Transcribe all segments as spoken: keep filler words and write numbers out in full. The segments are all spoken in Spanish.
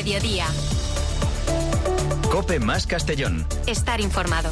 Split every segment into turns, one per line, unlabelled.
Mediodía.
COPE más Castellón.
Estar informado.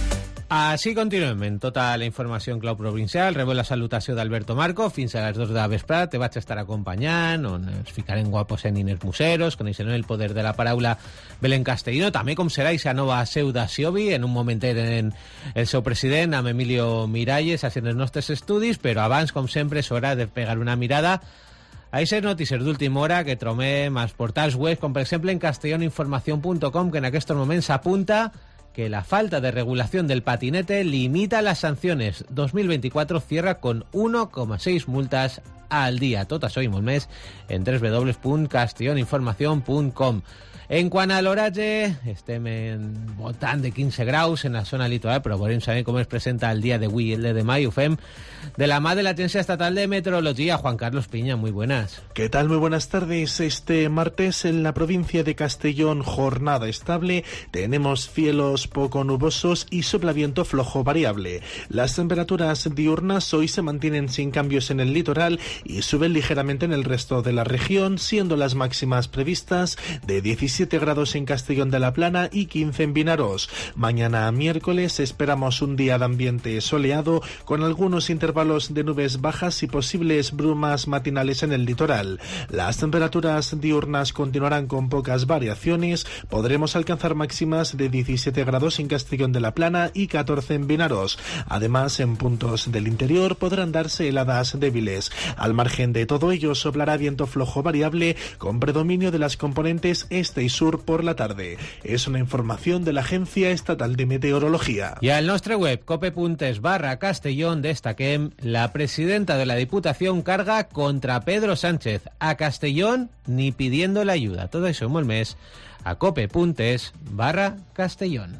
Així continuem en tota la informació en clau provincial. Rebeu la salutació d'Alberto Marco. Fins a les dos de la vesprada te vaig estar acompanyant, on ens ficarem guapos en Inés Museros, coneixerem el poder de la paraula Belén Castellino, també com serà aquesta nova seu d'Asiobi. En un momentet en el seu president, amb Emilio Miralles, fent els nostres estudis, però abans, com sempre, és hora de pegar una mirada a aquestes notícies d'última hora que trobem als portals web, com per exemple en castelloninformación punto com, que en aquests moments apunta que la falta de regulación del patinete limita las sanciones. dos mil veinticuatro cierra con uno coma seis multas al día. Tot això i molt més en doble u doble u doble u punt castelloninformación punt com. En quant a l'oratge, estem en voltant de quinze graus en la zona litoral, però volem saber com es presenta el dia d'avui i el de demà, i ho fem de la mà de la Agencia Estatal de Meteorología. Juan Carlos Piña, muy buenas.
¿Qué tal? Muy buenas tardes. Este martes en la provincia de Castellón, jornada estable. Tenemos cielos poco nubosos y soplaviento flojo variable. Las temperaturas diurnas hoy se mantienen sin cambios en el litoral y suben ligeramente en el resto de la región, siendo las máximas previstas de diecisiete grados en Castellón de la Plana y quince en Vinaroz. Mañana miércoles esperamos un día de ambiente soleado con algunos intervalos de nubes bajas y posibles brumas matinales en el litoral. Las temperaturas diurnas continuarán con pocas variaciones. Podremos alcanzar máximas de diecisiete grados en Castellón de la Plana y catorce en Vinaroz. Además, en puntos del interior podrán darse heladas débiles. Al margen de todo ello, soplará viento flojo variable con predominio de las componentes este y sur por la tarde. Es una información de la Agencia Estatal de Meteorología.
Y al nostre web cope.es barra Castellón destaquem: la presidenta de la Diputación carga contra Pedro Sánchez. A Castellón ni pidiendo la ayuda. Todo eso molt més a cope.es barra Castellón.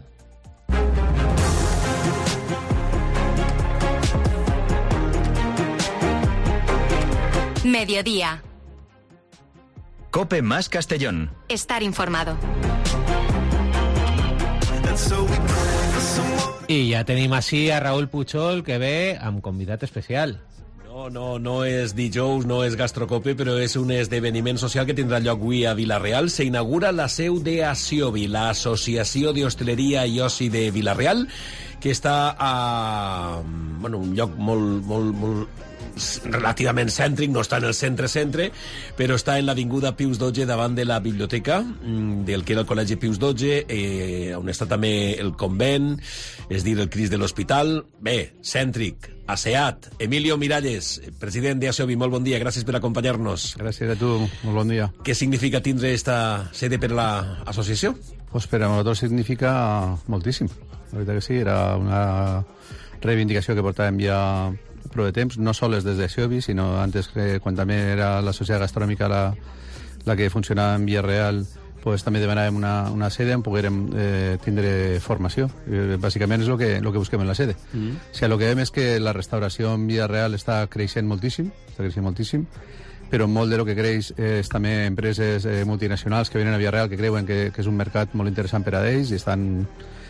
Mediodía.
COPE más Castellón.
Estar informado.
I ja tenim així a Raúl Puchol, que ve amb convidat especial.
No, no, no és dijous, no és Gastrocope, però és un esdeveniment social que tindrà lloc avui a Vila-real. S'inaugura la seu d'Asiobi, l'Associació d'Hostaleria i Oci de Vila-real, que està a bueno, un lloc molt, molt, molt relativament cèntric, no està en el centre-centre, però està en l'avinguda Pius dotze davant de la biblioteca del que era el Col·legi Pius dotze, eh, on està també el convent, és dir, el Crist de l'Hospital. Bé, cèntric, asseat. Emilio Miralles, president d'Asiobi, molt bon dia, gràcies per acompanyar-nos.
Gràcies a tu, molt bon dia.
Què significa tindre esta sede per l'associació?
Pues per a nosaltres significa moltíssim. La veritat que sí, era una reivindicació que portàvem ja prou de temps, no sols des d'Asiobi, sinó antes que quan també era la societat gastronòmica la, la que funcionava en Vila-real, pues també demanàvem una, una sede on poguérem eh, tindre formació. Eh, bàsicament és el que, lo que busquem en la sede. Mm. O sigui, el que veiem és que la restauració en Vila-real està creixent moltíssim, està creixent moltíssim, però molt de lo que creix és també empreses eh, multinacionals que venen a Vila-real, que creuen que, que és un mercat molt interessant per a ells i estan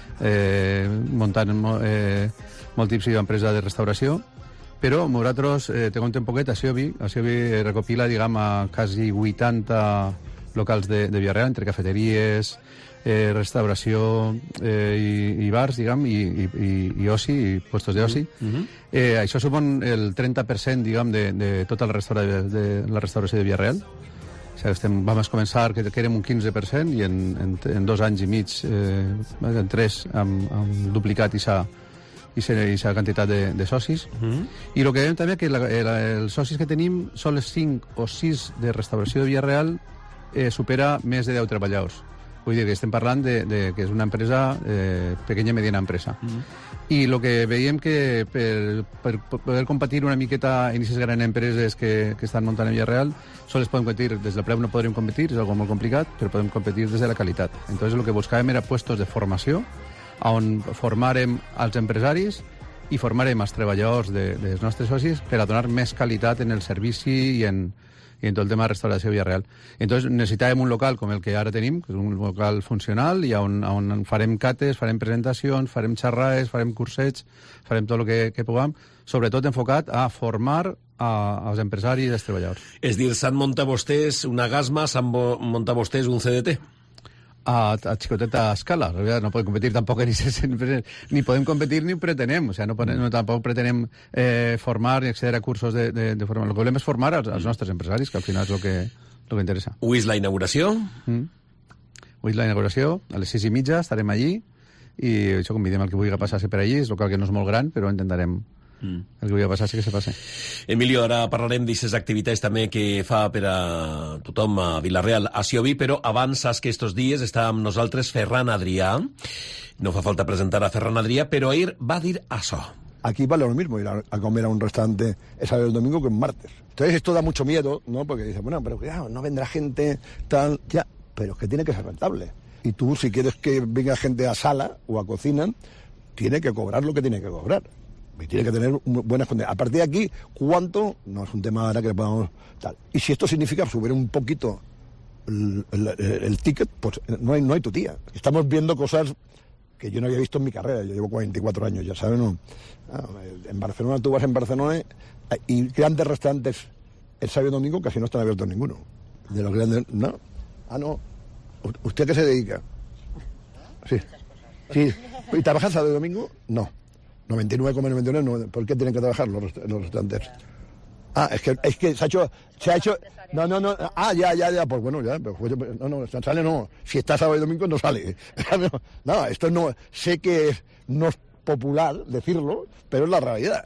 eh, muntant eh, molt tipus d'empresa de restauració. Però nosaltres eh, te contem un poquet, Asiobi, Asiobi recopila, diguem, a quasi vuitanta locals de, de Vila-real, entre cafeteries, eh, restauració eh, i, i bars, diguem, i, i, i oci, i puestos d'oci. Mm-hmm. Eh, això supon el trenta per cent, diguem, de, de tota la, restaura, de, de la restauració de Vila-real. O sigui, estem, vam començar que, que érem un quinze per cent i en, en, en dos anys i mig, eh, en tres, hem, hem duplicat i s'ha i aquesta quantitat de, de socis. Uh-huh. I el que veiem també que la, la, els socis que tenim són els cinc o sis de restauració de Vila-real eh, supera més de deu treballadors. Vull dir que estem parlant de, de que és una empresa eh, pequeña i mediana empresa. Uh-huh. I el que veiem que per, per poder competir una miqueta en aquestes grans empreses que, que estan muntant a Vila-real, sols podem competir, des del preu no podrem competir, és algo molt complicat, però podem competir des de la qualitat. Entonces el que buscàvem era puestos de formació on formàrem els empresaris i formarem els treballadors de, dels nostres socis per a donar més qualitat en el servici i en, i en tot el tema de restauració a Villarreal. Entonces necessitàvem un local com el que ara tenim, que és un local funcional, i on, on farem cates, farem presentacions, farem xerrades, farem cursets, farem tot el que, que puguem, sobretot enfocat a formar a, als empresaris i als treballadors.
És dir, s'han muntat vostès una gasma, s'han muntat vostès un C D T?
A, a xicoteta escala. No podem competir tampoc ni, ni podem competir ni ho pretenem. O sea, no, no tampoc pretenem eh, formar ni accedir a cursos de, de, de formar. El que volem és formar als, als nostres empresaris, que al final és el que, el que interessa.
Avui és la inauguració?
Mm. Avui és la inauguració. A les sis i mitja estarem allí i això convidem el que vulgui passar-se per allí. És local que no és molt gran, però intentarem Mm. el que vulgui passar sí que se passe.
Emilio, ara parlarem d'aquestes activitats també que fa per a tothom a Vila-real, a Siobi, però abans saps que estos dies està amb nosaltres Ferran Adrià. No fa falta presentar a Ferran Adrià, però ahir va dir això.
Aquí vale lo mismo ir a, a comer a un restaurante el sábado y el domingo que un martes. Entonces esto da mucho miedo, ¿no? Porque dices, bueno, pero cuidado, no vendrá gente tal, ya, pero es que tiene que ser rentable. Y tú, si quieres que venga gente a sala o a cocina, tiene que cobrar lo que tiene que cobrar. Y tiene que tener buenas condiciones. A partir de aquí, ¿cuánto? No es un tema ahora que podamos tal. Y si esto significa subir un poquito el, el, el, el ticket, pues no hay, no hay tu tía. Estamos viendo cosas que yo no había visto en mi carrera. Yo llevo cuarenta y cuatro años, ya sabes, ¿no? En Barcelona, tú vas en Barcelona y grandes restaurantes el sábado y domingo casi no están abiertos ninguno. De los grandes, no. Ah, no. ¿Usted a qué se dedica? Sí. Sí. ¿Y trabajas sábado y domingo? No. noventa y nueve coma noventa y nueve, no. ¿Por qué tienen que trabajar los, los restaurantes? Ah, es que, es que se ha hecho... Se ha hecho no, no, no. Ah, ya, ya, ya. Pues bueno, ya. Pues, no, no, sale no. Si está sábado y domingo, no sale. No, esto no... Sé que no es popular decirlo, pero es la realidad.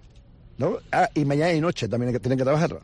¿No? Ah, y mañana y noche también tienen que trabajar.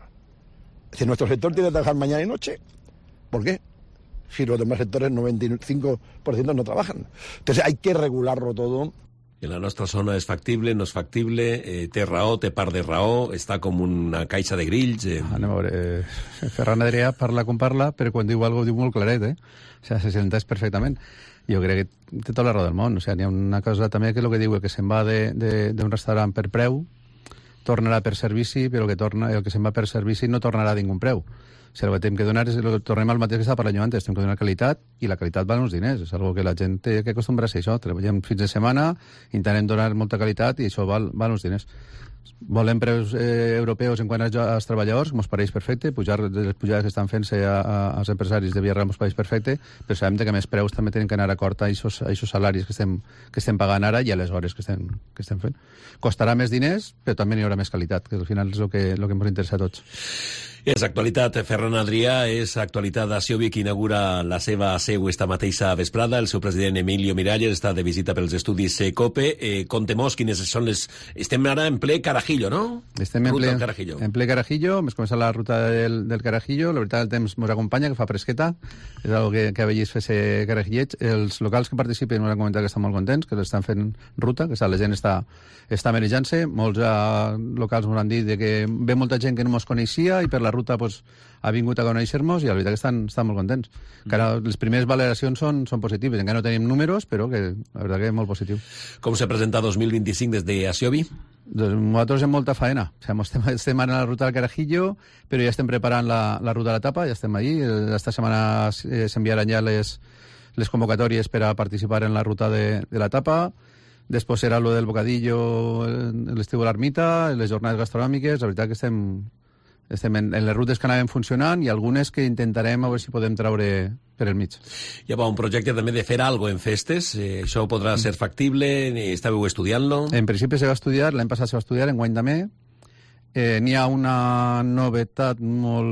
Si nuestro sector tiene que trabajar mañana y noche, ¿por qué? Si los demás sectores, noventa y cinco por ciento no trabajan. Entonces hay que regularlo todo.
En la nostra zona és factible, no és factible, eh, té raó, té part de raó, està com una caixa de grills... Eh.
Anem a veure, eh, Ferran Adrià parla com parla, però quan diu alguna cosa ho diu molt claret, eh? O sigui, se senteix perfectament. Jo crec que té tota la raó del món. O sigui, n'hi ha una cosa també que el que diu que se'n va d'un restaurant per preu, tornarà per servici, però el que, torna, el que se'n va per servici no tornarà a ningú preu. O sigui, el que hem que donar és, tornem al mateix que estava parlant jo antes, hem que donar qualitat, i la qualitat val uns diners, és algo que la gent té que acostumbrar-se a això, treballem fins de setmana, intentem donar molta qualitat i això val, val uns diners. Volem preus eh, europeus en quant als treballadors, que ens pareix perfecte, pujar les pujades que estan fent-se als empresaris de Villarreal ens pareix perfecte, però sabem que més preus també tenen que anar a acord a aquests salaris que estem, que estem pagant ara i a les hores que estem, que estem fent. Costarà més diners, però també hi haurà més qualitat, que al final és el que, el que ens interessa a tots.
És actualitat. Ferran Adrià és actualitat a Siobi, que inaugura la seva seu esta mateixa vesprada. El seu president Emilio Miralles està de visita pels estudis COPE. Eh, Contem-nos quines són les... Estem ara en ple Carajillo, no?
Estem en ple Carajillo. En ple Carajillo. Hem començat la ruta del, del Carajillo. La veritat, el temps ens acompanya, que fa fresqueta. És algo que, que ha vegis fer-se carajillets. Els locals que participen ens han comentat que estan molt contents, que l'estan fent ruta, que la gent està, està manejant-se. Molts uh, locals ens han dit que ve molta gent que no ens coneixia i per la ruta pues, ha vingut a conèixer-nos i la veritat que estan, estan molt contents. Que ara les primeres valoracions són, són positives. Encara no tenim números, però que la veritat que és molt positiu.
Com se presenta dos mil vint-i-cinc des de Asiobi?
Doncs nosaltres hem molta faena. O sigui, estem, estem ara a la ruta del Carajillo, però ja estem preparant la, la ruta de la tapa, ja estem allí. Esta setmana s'enviaran ja les, les convocatòries per a participar en la ruta de, de la tapa. Després serà lo del bocadillo, l'estiu a l'ermita, les jornades gastronòmiques. La veritat que estem... Estem en, en les rutes que anàvem funcionant i algunes que intentarem a veure si podem traure per el mig.
Hi ha un projecte també de fer alguna cosa en festes. Eh, això podrà ser factible? Estàveu estudiant-lo?
En principi se va estudiar, l'any passat se va estudiar, enguany també. Eh, N'hi ha una novetat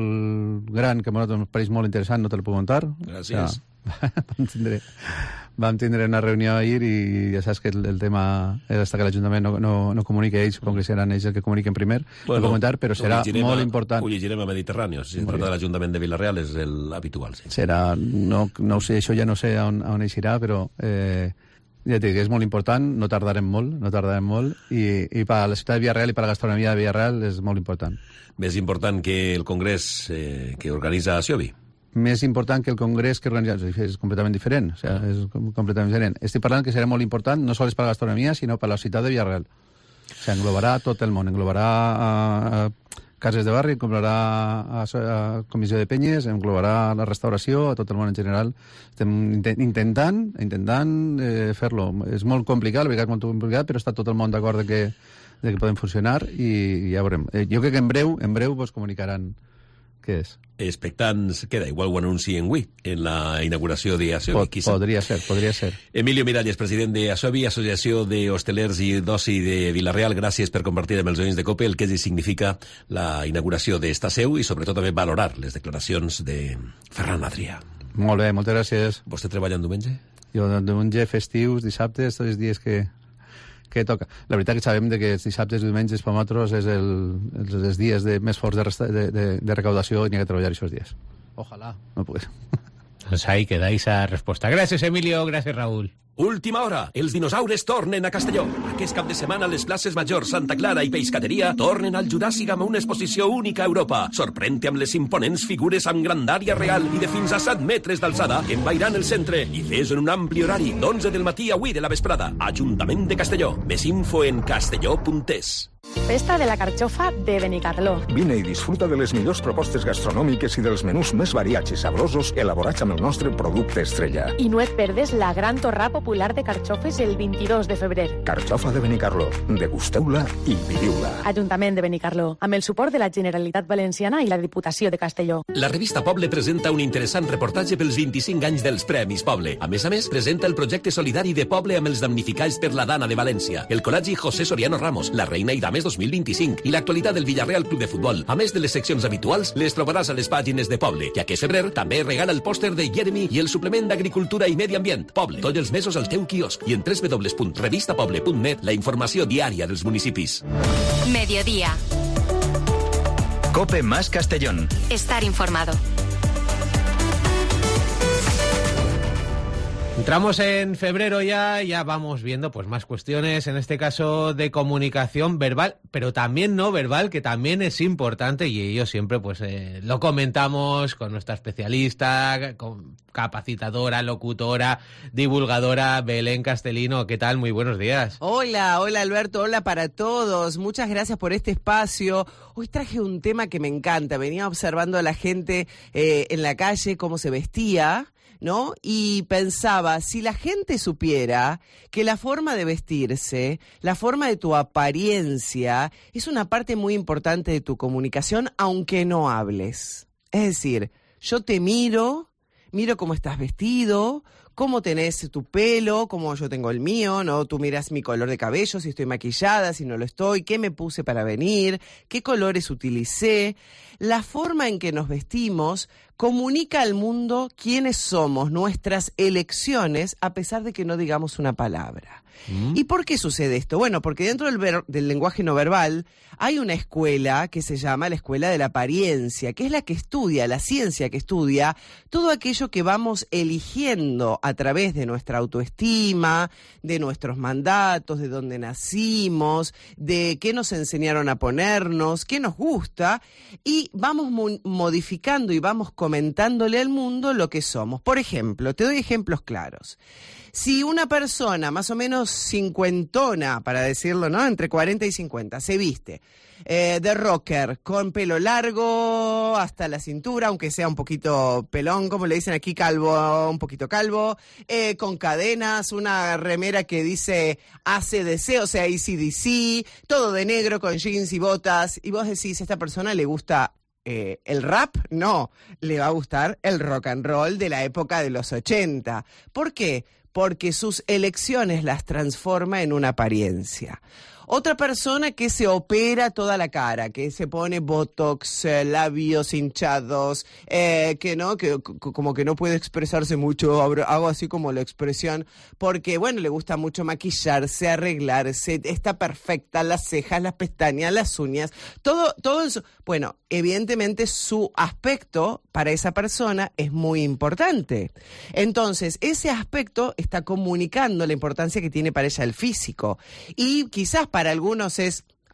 molt gran que a nosaltres ens pareix molt interessant, no te la puc contar.
Gràcies.
O sea, vam tindre... Vam tindre una reunió ahir i ja saps que el, el tema és hasta que l'Ajuntament no, no, no comuniqui ells, supongo que seran ells els que comuniquen primer, bueno, no comentar, però serà molt
a,
important.
Ho llegirem a Mediterrani, si tracta de l'Ajuntament de Vila-real és l'habitual. Sí.
Serà, no, no ho sé, això ja no sé on, on eixirà, però eh, ja t'he dit, és molt important, no tardarem molt, no tardarem molt, i, i per a la ciutat de Villarreal i per a la gastronomia de Villarreal és molt important.
Més important que el congrés eh, que organitza Asiobi?
Més important que el congrés que organitza, és completament diferent, o sigui, és completament diferent. Estic parlant que serà molt important no sols per a la gastronomia, sinó per a la ciutat de Villarreal. O sigui, englobarà tot el món, englobarà uh, cases de barri, englobarà a, a comissió de penyes, englobarà la restauració, a tot el món en general. Estem intentant, intentant eh, fer-lo. És molt complicat, la veritat és molt complicat, però està tot el món d'acord de que, de que podem funcionar i, i ja veurem. Eh, jo crec que en breu, en breu vos comunicaran què és.
Expectants, queda igual ho anuncien avui en la inauguració de Asobi.
Pod, podria ser, podria ser.
Emilio Miralles, president de Asobi, Associació d'Hostelers i d'Oci de Vila-real, gràcies per compartir amb els oients de COPE el que significa la inauguració d'esta seu i sobretot també valorar les declaracions de Ferran Adrià.
Molt bé, moltes gràcies.
Vostè treballa en diumenge?
Jo diumenge, festius, dissabtes, tots els dies que... que toca. La veritat que sabem de que els dissabtes i diumenges per nosaltres és el, els, els dies de, més forts de, resta, de, de, de recaudació i n'hi ha que treballar aquests dies. Ojalà, no puguis.
Pues ahí queda esa respuesta. Gracias, Emilio. Gracias, Raúl.
Última hora. Els dinosaures tornen a Castelló. Aquest cap de setmana les places Majors, Santa Clara i Pescateria tornen al Juràssic amb una exposició única a Europa. Sorprèn-te amb les imponents figures amb grandària real i de fins a set metres d'alçada que envairan el centre i fes en un ampli horari d'onze del matí a vuit de la vesprada. Ajuntament de Castelló. Més info en castelló punt es.
Festa de la Carxofa de Benicarló.
Vine i disfruta de les millors propostes gastronòmiques i dels menús més variats i sabrosos elaborats amb el nostre producte estrella.
I no et perdes la gran torrà popular de carxofes el vint-i-dos de febrer.
Carxofa de Benicarló. Degusteu-la i viviu-la.
Ajuntament de Benicarló, amb el suport de la Generalitat Valenciana i la Diputació de Castelló.
La revista Poble presenta un interessant reportatge pels vint-i-cinc anys dels Premis Poble. A més a més, presenta el projecte solidari de Poble amb els damnificats per la Dana de València, el Col·legi José Soriano Ramos, la Reina i Dames dos mil vint-i-cinc i l'actualitat del Villarreal Club de Futbol. A més de les seccions habituals, les trobaràs a les pàgines de Poble, que aquest febrer també regala el pòster de Jeremy i el suplement d'Agricultura i Medi Ambient. Poble, tots els mesos al teu quiosc i en w w w punt revista poble punt net la informació diària dels municipis.
Mediodía.
COPE más Castellón.
Estar informado.
Entramos en febrero ya, ya vamos viendo pues más cuestiones, en este caso de comunicación verbal, pero también no verbal, que también es importante y ello siempre pues eh, lo comentamos con nuestra especialista, con capacitadora, locutora, divulgadora, Belén Castelino. ¿Qué tal? Muy buenos días.
Hola, hola Alberto, hola para todos. Muchas gracias por este espacio. Hoy traje un tema que me encanta. Venía observando a la gente eh, en la calle cómo se vestía, ¿no? Y pensaba, si la gente supiera que la forma de vestirse, la forma de tu apariencia, es una parte muy importante de tu comunicación, aunque no hables. Es decir, yo te miro, miro cómo estás vestido, cómo tenés tu pelo, cómo yo tengo el mío, ¿no? Tú miras mi color de cabello, si estoy maquillada, si no lo estoy, qué me puse para venir, qué colores utilicé. La forma en que nos vestimos comunica al mundo quiénes somos, nuestras elecciones, a pesar de que no digamos una palabra. ¿Mm? ¿Y por qué sucede esto? Bueno, porque dentro del, ver, del lenguaje no verbal hay una escuela que se llama la Escuela de la Apariencia, que es la que estudia, la ciencia que estudia todo aquello que vamos eligiendo a través de nuestra autoestima, de nuestros mandatos, de dónde nacimos, de qué nos enseñaron a ponernos, qué nos gusta, y vamos mo- modificando y vamos comentándole al mundo lo que somos. Por ejemplo, te doy ejemplos claros. Si una persona más o menos cincuentona, para decirlo, ¿no? Entre cuarenta y cincuenta, se viste eh, de rocker, con pelo largo hasta la cintura, aunque sea un poquito pelón, como le dicen aquí, calvo, un poquito calvo, eh, con cadenas, una remera que dice A C D C, o sea, A C D C, todo de negro con jeans y botas, y vos decís, ¿a esta persona le gusta Eh, el rap? No, le va a gustar el rock and roll de la época de los ochenta. ¿Por qué? Porque sus elecciones las transforma en una apariencia. Otra persona que se opera toda la cara, que se pone botox, eh, labios hinchados, eh, que no, que c- como que no puede expresarse mucho, hago así como la expresión, porque bueno, le gusta mucho maquillarse, arreglarse, está perfecta, las cejas, las pestañas, las uñas, todo, todo eso. Bueno, evidentemente su aspecto para esa persona es muy importante. Entonces, ese aspecto está comunicando la importancia que tiene para ella el físico. Y quizás para algunos es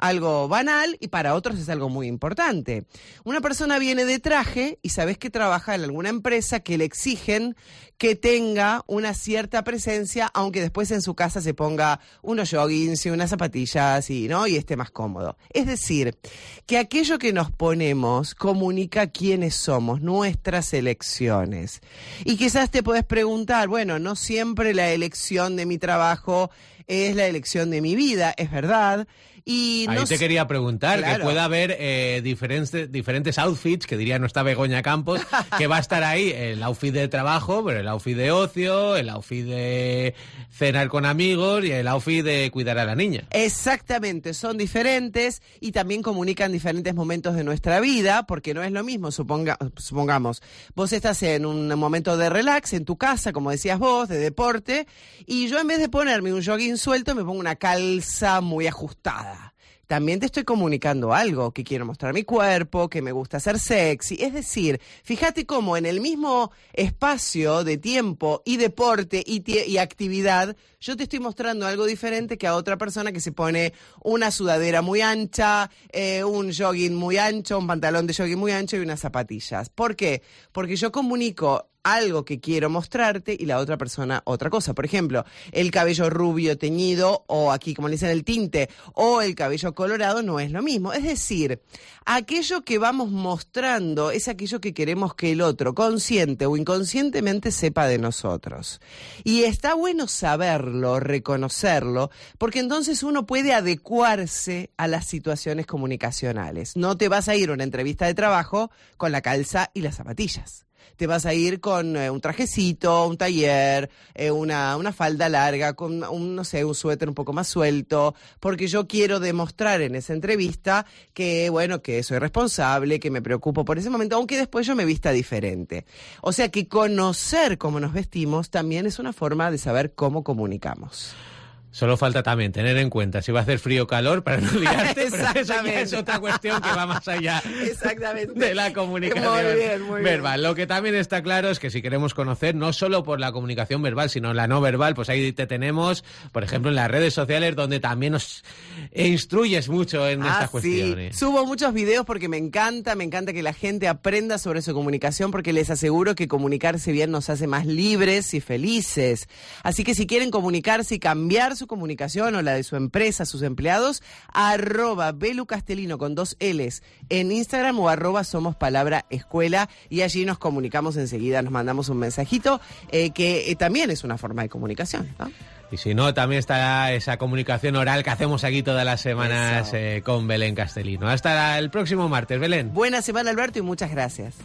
algo banal y para otros es algo muy importante. Una persona viene de traje y sabes que trabaja en alguna empresa que le exigen que tenga una cierta presencia, aunque después en su casa se ponga unos joggings y unas zapatillas y, ¿no? y esté más cómodo. Es decir, que aquello que nos ponemos comunica quiénes somos, nuestras elecciones. Y quizás te puedes preguntar, bueno, no siempre la elección de mi trabajo es la elección de mi vida, es verdad. Y
Ahí
no
te quería preguntar,
claro.
que puede haber eh, diferentes, diferentes outfits, que diría nuestra Begoña Campos, que va a estar ahí el outfit de trabajo, pero el outfit de ocio, el outfit de cenar con amigos y el outfit de cuidar a la niña.
Exactamente, son diferentes y también comunican diferentes momentos de nuestra vida, porque no es lo mismo, suponga, supongamos, vos estás en un momento de relax en tu casa, como decías vos, de deporte, y yo en vez de ponerme un jogging suelto, me pongo una calza muy ajustada. También te estoy comunicando algo, que quiero mostrar mi cuerpo, que me gusta ser sexy. Es decir, fíjate cómo en el mismo espacio de tiempo y deporte y, tie- y actividad, yo te estoy mostrando algo diferente que a otra persona que se pone una sudadera muy ancha, eh, un jogging muy ancho, un pantalón de jogging muy ancho y unas zapatillas. ¿Por qué? Porque yo comunico algo que quiero mostrarte y la otra persona otra cosa. Por ejemplo, el cabello rubio teñido o aquí como le dicen el tinte o el cabello colorado no es lo mismo. Es decir, aquello que vamos mostrando es aquello que queremos que el otro, consciente o inconscientemente, sepa de nosotros. Y está bueno saberlo, reconocerlo, porque entonces uno puede adecuarse a las situaciones comunicacionales. No te vas a ir a una entrevista de trabajo con la calza y las zapatillas. Te vas a ir con eh, un trajecito, un taller, eh, una, una falda larga, con un, no sé, un suéter un poco más suelto, porque yo quiero demostrar en esa entrevista que, bueno, que soy responsable, que me preocupo por ese momento, aunque después yo me vista diferente. O sea que conocer cómo nos vestimos también es una forma de saber cómo comunicamos.
Solo falta también tener en cuenta si va a hacer frío o calor para no liarte, pero eso ya es otra cuestión que va más allá
Exactamente.
de la comunicación
muy bien, muy
verbal.
bien.
Lo que también está claro es que si queremos conocer, no solo por la comunicación verbal, sino la no verbal, pues ahí te tenemos, por ejemplo, en las redes sociales, donde también nos instruyes mucho en
Ah,
estas
sí.
cuestiones.
Subo muchos videos porque me encanta, me encanta que la gente aprenda sobre su comunicación, porque les aseguro que comunicarse bien nos hace más libres y felices. Así que si quieren comunicarse y cambiar su comunicación o la de su empresa, sus empleados, arroba Belu Castellino con dos L's en Instagram o arroba Somos Palabra Escuela, y allí nos comunicamos enseguida, nos mandamos un mensajito eh, que eh, también es una forma de comunicación, ¿no?
Y si no, también estará esa comunicación oral que hacemos aquí todas las semanas eh, con Belén Castellino. Hasta el próximo martes, Belén.
Buena semana, Alberto, y muchas gracias.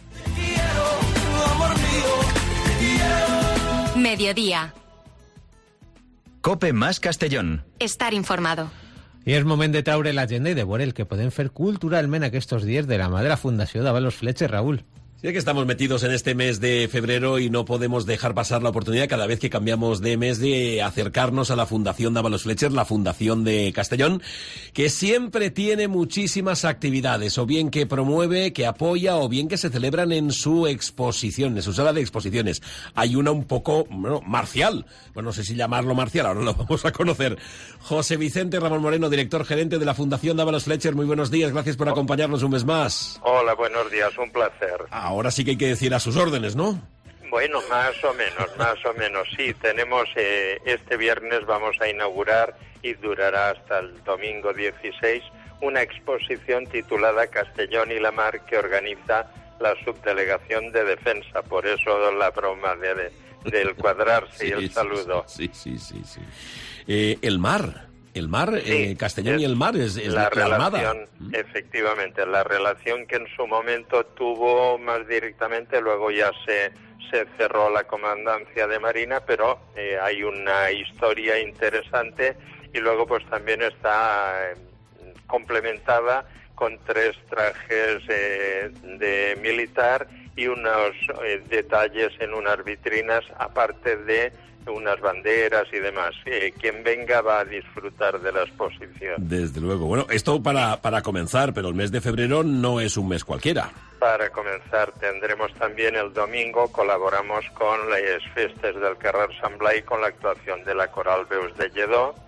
Mediodía.
Cope más Castellón.
Estar informado.
I és moment de traure l'agenda i de veure el que podem fer culturalment aquests dies de la mà de la Fundació d'Avalos Fletcher, Raúl.
Sí que estamos metidos en este mes de febrero y no podemos dejar pasar la oportunidad cada vez que cambiamos de mes de acercarnos a la Fundación Dávalos Fletcher, la Fundación de Castellón, que siempre tiene muchísimas actividades, o bien que promueve, que apoya, o bien que se celebran en su exposición, en su sala de exposiciones. Hay una un poco, bueno, marcial. Bueno, no sé si llamarlo marcial, ahora lo vamos a conocer. José Vicente Ramón Moreno, director gerente de la Fundación Dávalos Fletcher, muy buenos días, gracias por acompañarnos un mes más.
Hola, buenos días, un placer.
Ahora sí que hay que decir a sus órdenes, ¿no?
Bueno, más o menos, más o menos, sí. Tenemos, eh, este viernes vamos a inaugurar y durará hasta el domingo dieciséis una exposición titulada Castellón y la Mar que organiza la Subdelegación de Defensa. Por eso la broma de, de, del cuadrarse sí, y el
sí,
saludo.
Sí, sí, sí. sí. Eh, el mar... El mar, sí, eh, Castellón
es
y el mar es, es
la,
la, la
relación,
Armada.
Efectivamente, la relación que en su momento tuvo más directamente, luego ya se, se cerró la comandancia de Marina, pero eh, hay una historia interesante y luego pues también está eh, complementada con tres trajes eh, de militar y unos eh, detalles en unas vitrinas, aparte de unas banderas y demás. Eh, quien venga va a disfrutar de la exposición.
Desde luego. Bueno, esto para, para comenzar, pero el mes de febrero no es un mes cualquiera.
Para comenzar, tendremos también el domingo, colaboramos con las Festes del Carrer Sant Blai con la actuación de la Coral Veus de Lledó.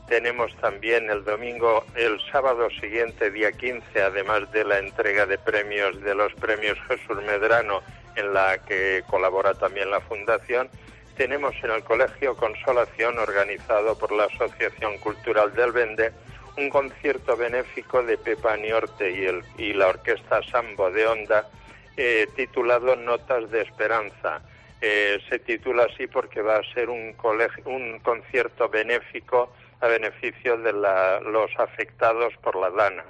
Tenemos también el domingo, el sábado siguiente, día quince, además de la entrega de premios de los premios Jesús Medrano, en la que colabora también la Fundación, tenemos en el Colegio Consolación, organizado por la Asociación Cultural del Vende, un concierto benéfico de Pepa Niorte y, el, y la Orquesta Sambo de Onda, eh, titulado Notas de Esperanza. Eh, se titula así porque va a ser un, colegio, un concierto benéfico a beneficio de la, los afectados por la Dana.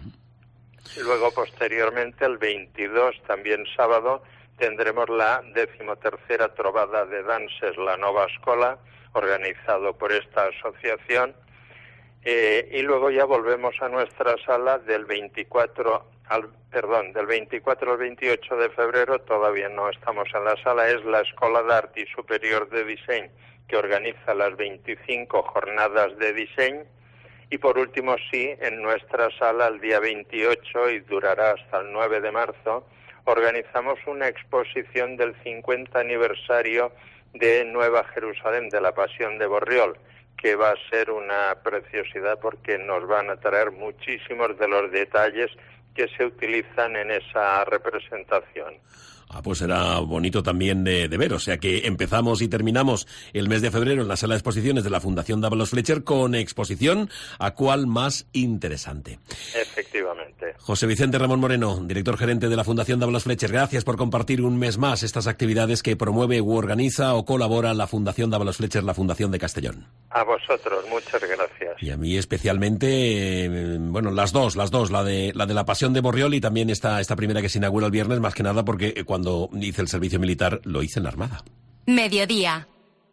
Luego, posteriormente, el veintidós, también sábado, tendremos la decimotercera Trovada de Danses, la Nova Escola, organizado por esta asociación. Eh, y luego ya volvemos a nuestra sala del veinticuatro al perdón, del veinticuatro al veintiocho de febrero, todavía no estamos en la sala, es la Escola d'Art y Superior de Diseño, que organiza las veinticinco jornadas de diseño. Y por último, sí, en nuestra sala el día veintiocho, y durará hasta el nueve de marzo, organizamos una exposición del cincuenta aniversario de Nueva Jerusalén, de la Pasión de Borriol, que va a ser una preciosidad porque nos van a traer muchísimos de los detalles que se utilizan en esa representación.
Ah, pues será bonito también de, de ver. O sea que empezamos y terminamos el mes de febrero en la sala de exposiciones de la Fundación Dávalos Fletcher con exposición a cuál más interesante.
Efectivamente.
José Vicente Ramón Moreno, director gerente de la Fundación Dávalos Fletcher, gracias por compartir un mes más estas actividades que promueve u organiza o colabora la Fundación Dávalos Fletcher, la Fundación de Castellón.
A vosotros, muchas gracias.
Y a mí especialmente, eh, bueno, las dos, las dos, la de la de la Pasión de Borriol y también esta, esta primera que se inaugura el viernes, más que nada porque cuando Cuando hice el servicio militar, lo hice en la Armada.
Mediodía.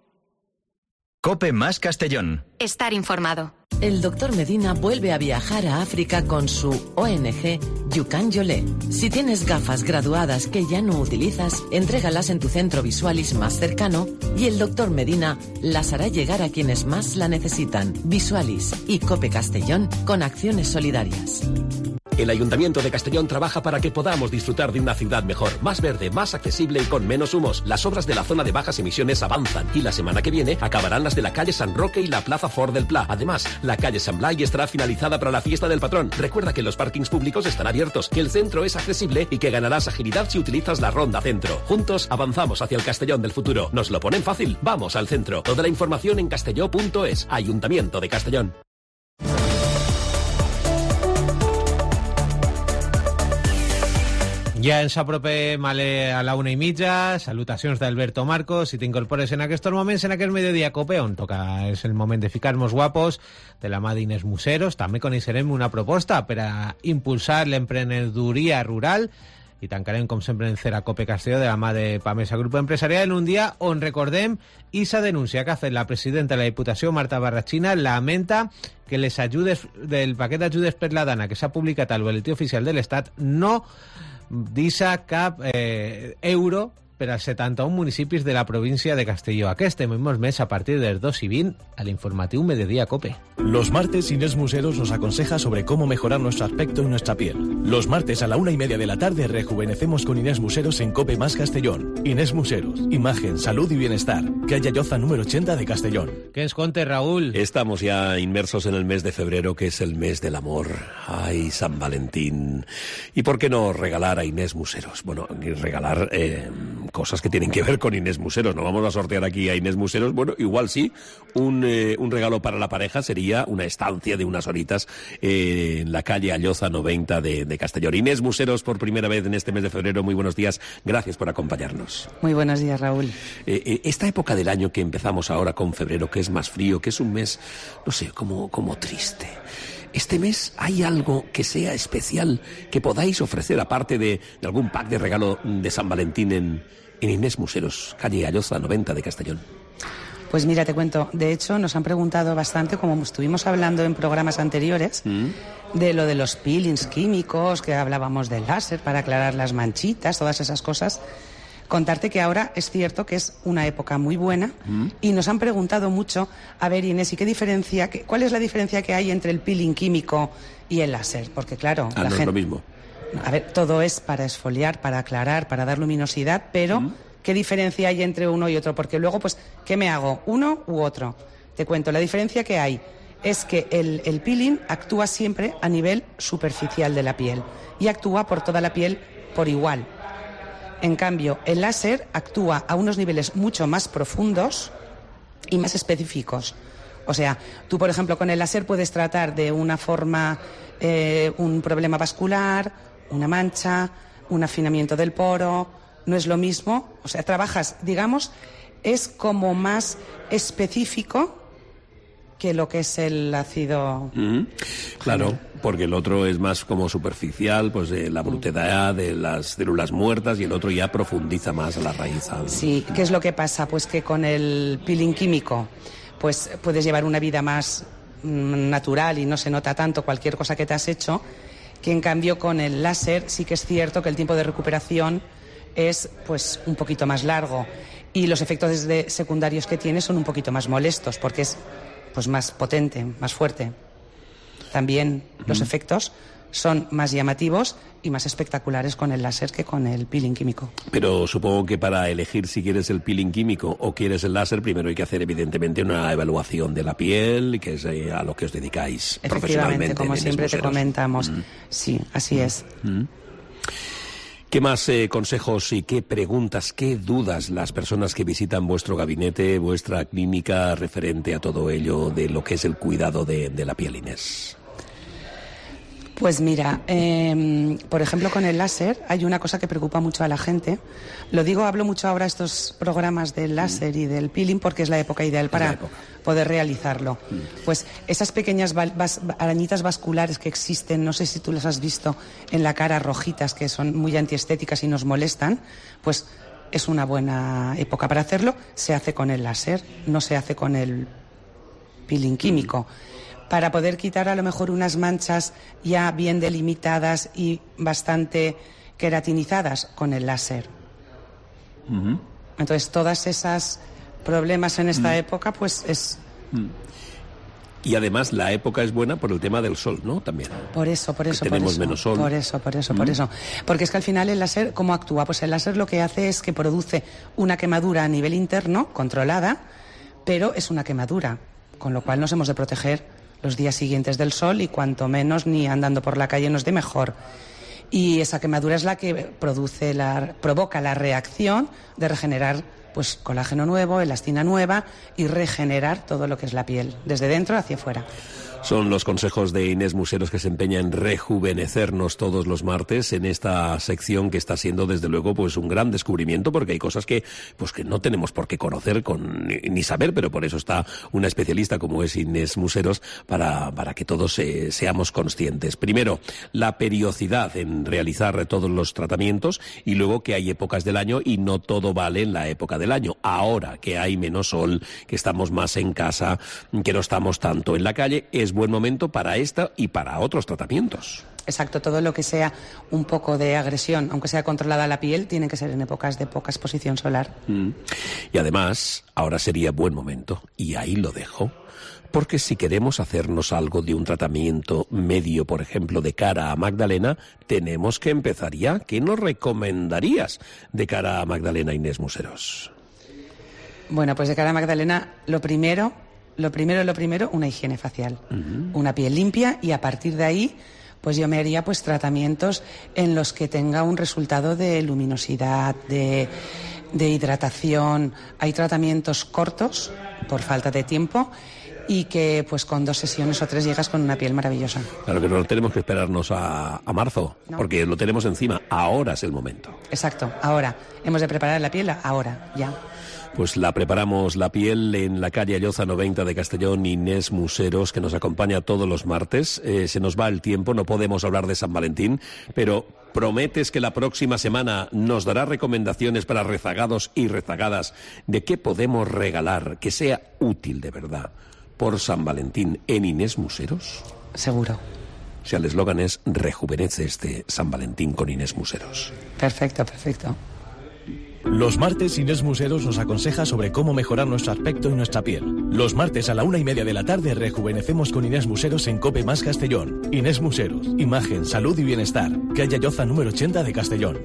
COPE más Castellón.
Estar informado.
El doctor Medina vuelve a viajar a África con su O N G Yukan Yolé. Si tienes gafas graduadas que ya no utilizas, entrégalas en tu centro Visualis más cercano y el doctor Medina las hará llegar a quienes más la necesitan. Visualis y COPE Castellón con acciones solidarias.
El Ayuntamiento de Castellón trabaja para que podamos disfrutar de una ciudad mejor, más verde, más accesible y con menos humos. Las obras de la zona de bajas emisiones avanzan y la semana que viene acabarán las de la calle San Roque y la plaza Fort del Pla. Además, la calle San Blai estará finalizada para la fiesta del patrón. Recuerda que los parkings públicos están abiertos, que el centro es accesible y que ganarás agilidad si utilizas la ronda centro. Juntos avanzamos hacia el Castellón del futuro. Nos lo ponen fácil. Vamos al centro. Toda la información en castelló punto es. Ayuntamiento de Castellón.
Ja ens apropem a la una i mitja, salutacions d'Alberto Marcos, si t'incorpores en aquests moments, en aquest mediodía COPE, on toca, és el moment de ficar-nos guapos, de la mà d'Inés Museros. També coneixerem una proposta per a impulsar l'emprenedoria rural i tancarem, com sempre, en Cera COPE Castelló de la mà de Pamesa Grupo Empresarial, en un dia on recordem esa denúncia que ha fet la presidenta de la Diputació, Marta Barrachina, lamenta que les ajudes del paquet d'ajudes per la dana que s'ha publicat al Boletí Oficial de l'Estat no deixa cap eh, euro per als setanta-un municipis de la província de Castelló. Aquest mismos mes, a partir del dos y veinte, al informativo Mediodía COPE.
Los martes, Inés Museros nos aconseja sobre cómo mejorar nuestro aspecto y nuestra piel. Los martes a la una y media de la tarde rejuvenecemos con Inés Museros en COPE más Castellón. Inés Museros, imagen, salud y bienestar. Calle Lloza número ochenta de Castellón.
¿Qué ens conte, Raúl?
Estamos ya inmersos en el mes de febrero, que es el mes del amor. Ay, San Valentín. ¿Y por qué no regalar a Inés Museros? Bueno, regalar eh, cosas que tienen que ver con Inés Museros. No vamos a sortear aquí a Inés Museros. Bueno, igual sí, un, eh, un regalo para la pareja sería una estancia de unas horitas eh, en la calle Alloza noventa de, de Castellón. Inés Museros, por primera vez en este mes de febrero, muy buenos días. Gracias por acompañarnos.
Muy buenos días, Raúl.
Eh, eh, esta época del año que empezamos ahora con febrero, que es más frío, que es un mes, no sé, como, como triste. Este mes, ¿hay algo que sea especial que podáis ofrecer, aparte de, de algún pack de regalo de San Valentín en, en Inés Museros, calle Alloza noventa de Castellón?
Pues mira, te cuento, de hecho nos han preguntado bastante, como estuvimos hablando en programas anteriores, ¿Mm? de lo de los peelings químicos, que hablábamos del láser para aclarar las manchitas, todas esas cosas. Contarte que ahora es cierto que es una época muy buena ¿Mm? y nos han preguntado mucho, a ver, Inés, ¿y qué diferencia, qué, cuál es la diferencia que hay entre el peeling químico y el láser? Porque claro,
ah,
la
no
gente,
es lo mismo.
A ver, todo es para esfoliar, para aclarar, para dar luminosidad, pero ¿Mm? ¿qué diferencia hay entre uno y otro? Porque luego, pues, ¿qué me hago? ¿Uno u otro? Te cuento, la diferencia que hay es que el, el peeling actúa siempre a nivel superficial de la piel y actúa por toda la piel por igual. En cambio, el láser actúa a unos niveles mucho más profundos y más específicos. O sea, tú, por ejemplo, con el láser puedes tratar de una forma eh, un problema vascular, una mancha, un afinamiento del poro. No es lo mismo. O sea, trabajas, digamos, es como más específico que lo que es el ácido.
Mm-hmm. Claro, porque el otro es más como superficial, pues de la brutalidad de las células muertas, y el otro ya profundiza más a la raíz.
Sí, ¿qué es lo que pasa? Pues que con el peeling químico pues puedes llevar una vida más mm, natural y no se nota tanto cualquier cosa que te has hecho, que en cambio con el láser sí que es cierto que el tiempo de recuperación es pues un poquito más largo y los efectos de secundarios que tiene son un poquito más molestos porque es pues más potente, más fuerte. También los efectos son más llamativos y más espectaculares con el láser que con el peeling químico.
Pero supongo que para elegir si quieres el peeling químico o quieres el láser, primero hay que hacer evidentemente una evaluación de la piel, que es eh, a lo que os dedicáis profesionalmente.
Como siempre te comentamos. Mm. Sí, así es.
Mm. ¿Qué más eh, consejos y qué preguntas, qué dudas las personas que visitan vuestro gabinete, vuestra clínica, referente a todo ello de lo que es el cuidado de, de la piel, Inés?
Pues mira, eh, por ejemplo, con el láser hay una cosa que preocupa mucho a la gente. Lo digo, hablo mucho ahora estos programas del láser y del peeling porque es la época ideal para época. poder realizarlo. Mm. Pues esas pequeñas vas, arañitas vasculares que existen, no sé si tú las has visto en la cara, rojitas, que son muy antiestéticas y nos molestan, pues es una buena época para hacerlo. Se hace con el láser, no se hace con el peeling químico. Mm. Para poder quitar a lo mejor unas manchas ya bien delimitadas y bastante queratinizadas con el láser. Uh-huh. Entonces, todas esas problemas en esta uh-huh. época, pues es...
Uh-huh. Y además la época es buena por el tema del sol, ¿no? También.
Por eso, por eso,
que tenemos
por eso,
menos sol.
Por eso, por eso, uh-huh. por eso. Porque es que al final el láser, ¿cómo actúa? Pues el láser lo que hace es que produce una quemadura a nivel interno, controlada, pero es una quemadura, con lo cual nos hemos de proteger los días siguientes del sol y cuanto menos ni andando por la calle nos dé mejor. Y esa quemadura es la que produce la, provoca la reacción de regenerar pues colágeno nuevo, elastina nueva y regenerar todo lo que es la piel, desde dentro hacia afuera.
Son los consejos de Inés Museros, que se empeña en rejuvenecernos todos los martes en esta sección que está siendo desde luego pues un gran descubrimiento, porque hay cosas que pues que no tenemos por qué conocer con, ni, ni saber, pero por eso está una especialista como es Inés Museros para, para que todos eh, seamos conscientes. Primero, la periodicidad en realizar todos los tratamientos, y luego que hay épocas del año y no todo vale en la época del año. Ahora que hay menos sol, que estamos más en casa, que no estamos tanto en la calle, es buen momento para esta y para otros tratamientos.
Exacto, todo lo que sea un poco de agresión, aunque sea controlada la piel, tiene que ser en épocas de poca exposición solar.
Mm. Y además, ahora sería buen momento, y ahí lo dejo, porque si queremos hacernos algo de un tratamiento medio, por ejemplo, de cara a Magdalena, tenemos que empezar ya. ¿Qué nos recomendarías de cara a Magdalena, Inés Museros?
Bueno, pues de cara a Magdalena, lo primero... Lo primero, lo primero, una higiene facial, uh-huh. una piel limpia, y a partir de ahí, pues yo me haría pues tratamientos en los que tenga un resultado de luminosidad, de, de hidratación. Hay tratamientos cortos por falta de tiempo y que pues con dos sesiones o tres llegas con una piel maravillosa.
Claro que no tenemos que esperarnos a, a marzo, no. porque lo tenemos encima. Ahora es el momento.
Exacto, ahora. Hemos de preparar la piel ahora, ya.
Pues la preparamos la piel en la calle Alloza noventa de Castellón. Inés Museros, que nos acompaña todos los martes. Eh, se nos va el tiempo, no podemos hablar de San Valentín, pero ¿prometes que la próxima semana nos dará recomendaciones para rezagados y rezagadas de qué podemos regalar que sea útil de verdad por San Valentín en Inés Museros?
Seguro.
O sea, el eslogan es rejuvenece este San Valentín con Inés Museros.
Perfecto, perfecto.
Los martes Inés Museros nos aconseja sobre cómo mejorar nuestro aspecto y nuestra piel. Los martes a la una y media de la tarde rejuvenecemos con Inés Museros en Cope Más Castellón. Inés Museros, imagen, salud y bienestar. Calle Alloza número ochenta de Castellón.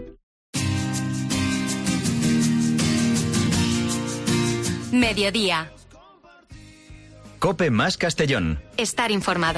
Mediodía.
Cope más Castellón.
Estar informado.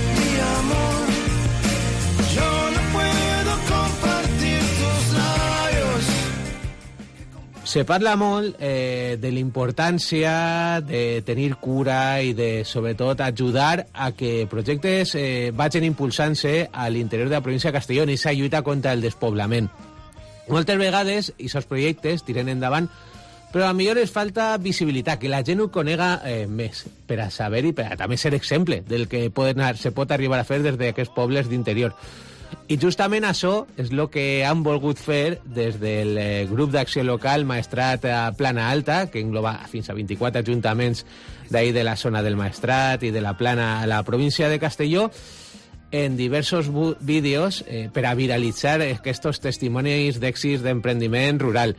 Se parla molt eh, de la importància de tenir cura i de, sobretot, ajudar a que projectes eh, vagin impulsant-se a l'interior de la província de Castelló en aquesta lluita contra el despoblament. Moltes vegades, aquests projectes tiren endavant, però a millor es falta visibilitat, que la gent ho conega eh, més, per a saber i per a també ser exemple del que poden, se pot arribar a fer des d'aquests pobles d'interior. I justament això és el que han volgut fer des del eh, grup d'acció local Maestrat a Plana Alta, que engloba fins a vint-i-quatre ajuntaments d'ahir de la zona del Maestrat i de la Plana a la província de Castelló, en diversos vídeos eh, per a viralitzar aquests testimonis d'èxits d'emprendiment rural.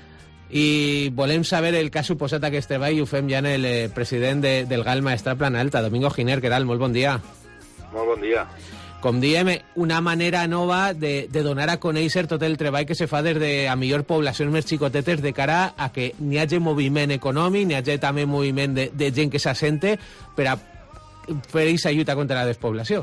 I volem saber el que ha suposat aquest treball i ho fem ja en el eh, president de, del G A L Maestrat Plana Alta, Domingo Giner. Què tal? Molt bon dia.
Molt bon dia.
Com diem, una manera nova de, de donar a conèixer tot el treball que se fa des de a millor poblacions més xicotetes de cara a que n'hi hagi moviment econòmic, n'hi hagi també moviment de, de gent que s'assente per a fer aquesta lluita contra la despoblació.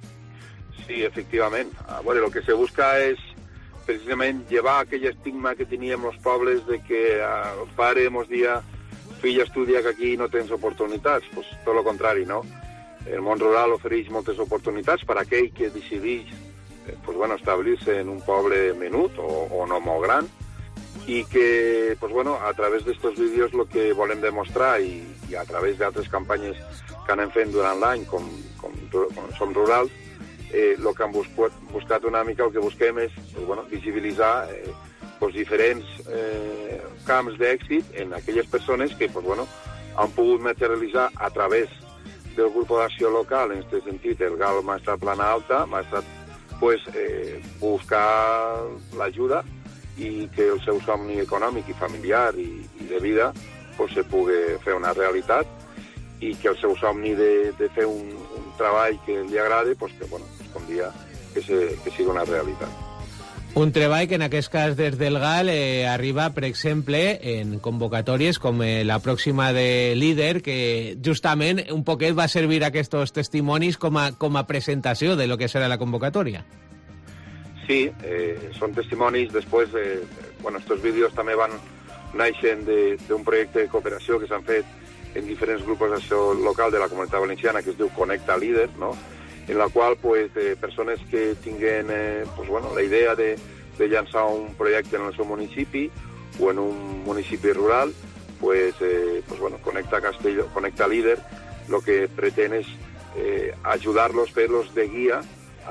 Sí, efectivament. A veure, el que se busca és precisament llevar aquell estigma que teníem els pobles de que el pare mos dia fill estudia que aquí no tens oportunitats. Pues tot el contrari, no? El món rural ofereix moltes oportunitats per a aquell que decideix eh, pues, bueno, establir-se en un poble menut o, o no molt gran i que pues, bueno, a través d'estos vídeos el que volem demostrar i, i a través d'altres campanyes que anem fent durant l'any com, com, com som rurals, eh, el que hem buscat, buscat una mica, el que busquem és pues, bueno, visibilitzar eh, pues, diferents eh, camps d'èxit en aquelles persones que pues, bueno, han pogut materialitzar a través del grup d'acció local, en aquest sentit, el G A L Maestrat Plana Alta, Maestrat, pues, eh, buscar l'ajuda i que el seu somni econòmic i familiar i, i de vida pues, se pugui fer una realitat i que el seu somni de, de fer un, un treball que li agrade, pues, que, bueno, pues, com dia que, se, que sigui una realitat.
Un treball que en aquest cas des del G A L eh, arriba, per exemple, en convocatòries com eh, la pròxima de Líder, que justament un poquet va servir aquests testimonis com a, com a presentació de lo que serà la convocatòria.
Sí, eh, són testimonis. Després, eh, bueno, estos vídeos també van naixent d'un projecte de cooperació que s'han fet en diferents grups d'acció local de la Comunitat Valenciana que es diu Connecta Líder, no?, en la qual pues, eh, persones que tinguen eh, pues, bueno, la idea de, de llançar un projecte en el seu municipi o en un municipi rural, pues, eh, pues, bueno, Connecta Castelló, Connecta Líder, lo que pretén és eh, ajudar-los, fer-los de guia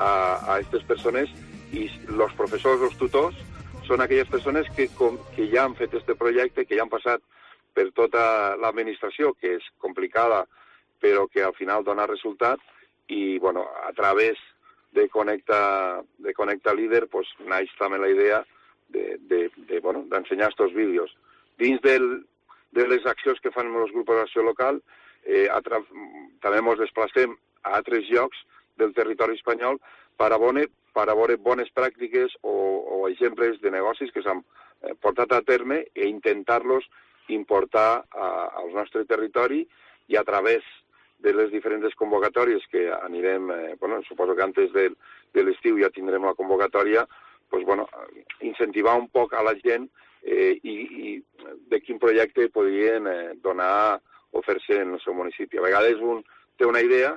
a aquestes persones i els professors, els tutors, són aquelles persones que, com, que ja han fet este projecte, que ja han passat per tota l'administració, que és complicada, però que al final dona resultat, i bueno, a través de Connecta, de Connecta Líder pues, naix també la idea de, de, de, bueno, d'ensenyar estos vídeos. Dins del, de les accions que fan els grups d'acció local, eh, tra... també ens desplacem a altres llocs del territori espanyol per a, bone, per a veure bones pràctiques o, o exemples de negocis que s'han eh, portat a terme i intentar-los importar a, al nostre territori i a través de les diferents convocatòries que anirem, eh, bueno, suposo que antes de, de l'estiu ja tindrem la convocatòria, pues, bueno, incentivar un poc a la gent eh, i, i de quin projecte podrien eh, donar o fer-se en el seu municipi. A vegades un té una idea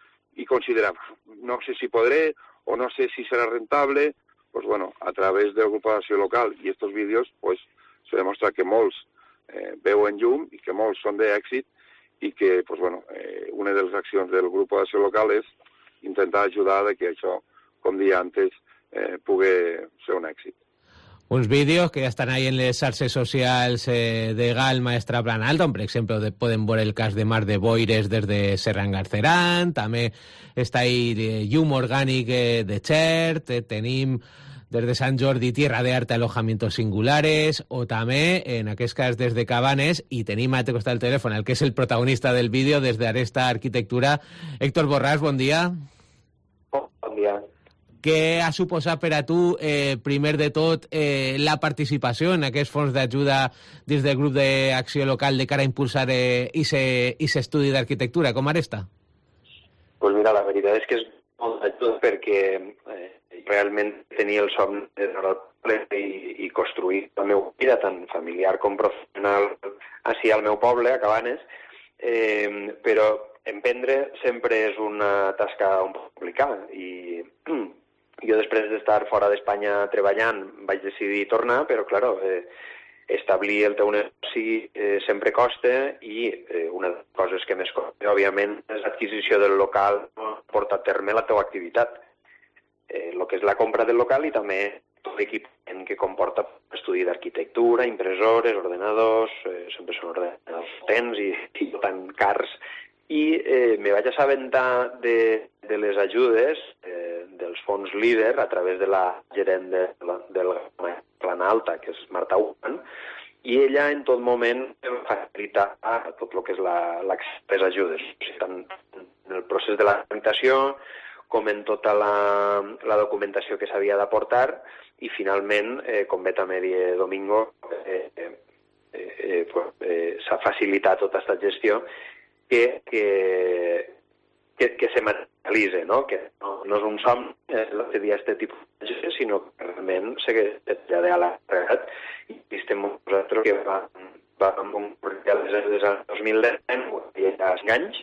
i considera, no sé si podré o no sé si serà rentable, pues, bueno, a través del grup d'acció local i estos vídeos pues, se demostra que molts eh, veuen llum i que molts són d'èxit i que, pues, bueno, eh, una de les accions del grup d'acció local és intentar ajudar a que això, com dia antes, eh, pugui ser un èxit.
Uns vídeos que ja estan ahí en les xarxes socials eh, de G A L Maestrat Plana Alta, on, per exemple, de, poden veure el cas de Mar de Boires des de Serra Engarceran, també està ahí de Llum Orgànic eh, de Xert, eh, tenim des de Sant Jordi Tierra de Arte Alojamientos Singulares, o també, en aquest cas, des de Cabanes, i tenim a te costat el telèfon, el que és el protagonista del vídeo, des d'Aresta Arquitectura. Héctor Borràs, bon dia.
Oh, bon dia.
què ha suposat per a tu, eh, primer de tot, eh, la participació en aquests fons d'ajuda des del grup d'acció local de cara a impulsar eh, aquest estudi d'arquitectura? Com ara està?
Pues mira, la veritat és que és molt d'ajuda perquè eh, realment tenia el somni d'anar al poble i, i construir la meva vida, tant familiar com professional, així al meu poble, a Cabanes, eh, però emprendre sempre és una tasca un poc complicada i jo després d'estar fora d'Espanya treballant vaig decidir tornar, però claro, eh, establir el teu negoci eh, sempre costa i eh, una de les coses que més costa, òbviament, és l'adquisició del local, portar a terme la teva activitat. Eh, el que és la compra del local i també tot l'equipament que comporta estudi d'arquitectura, impressores, ordenadors, eh, sempre són ordenadors potents i, i tan cars. I eh, me vaig assabentar de, de les ajudes eh, dels fons líder a través de la gerent de, de, de la Plana Alta, que és Marta Uman, i ella en tot moment em facilita tot el que és l'accés a les ajudes, o sigui, tant en el procés de la tramitació com en tota la, la documentació que s'havia d'aportar i finalment, eh, com bé també deia Domingo, eh, eh, eh, pues, eh, s'ha facilitat tota aquesta gestió que, que, que, que se materialitza, no? Que no, no és un somni eh, l'accedir a aquest tipus de sinó que realment se trasllada a la realitat i estem nosaltres que vam, vam complir des del dos mil deu, ja cinc anys,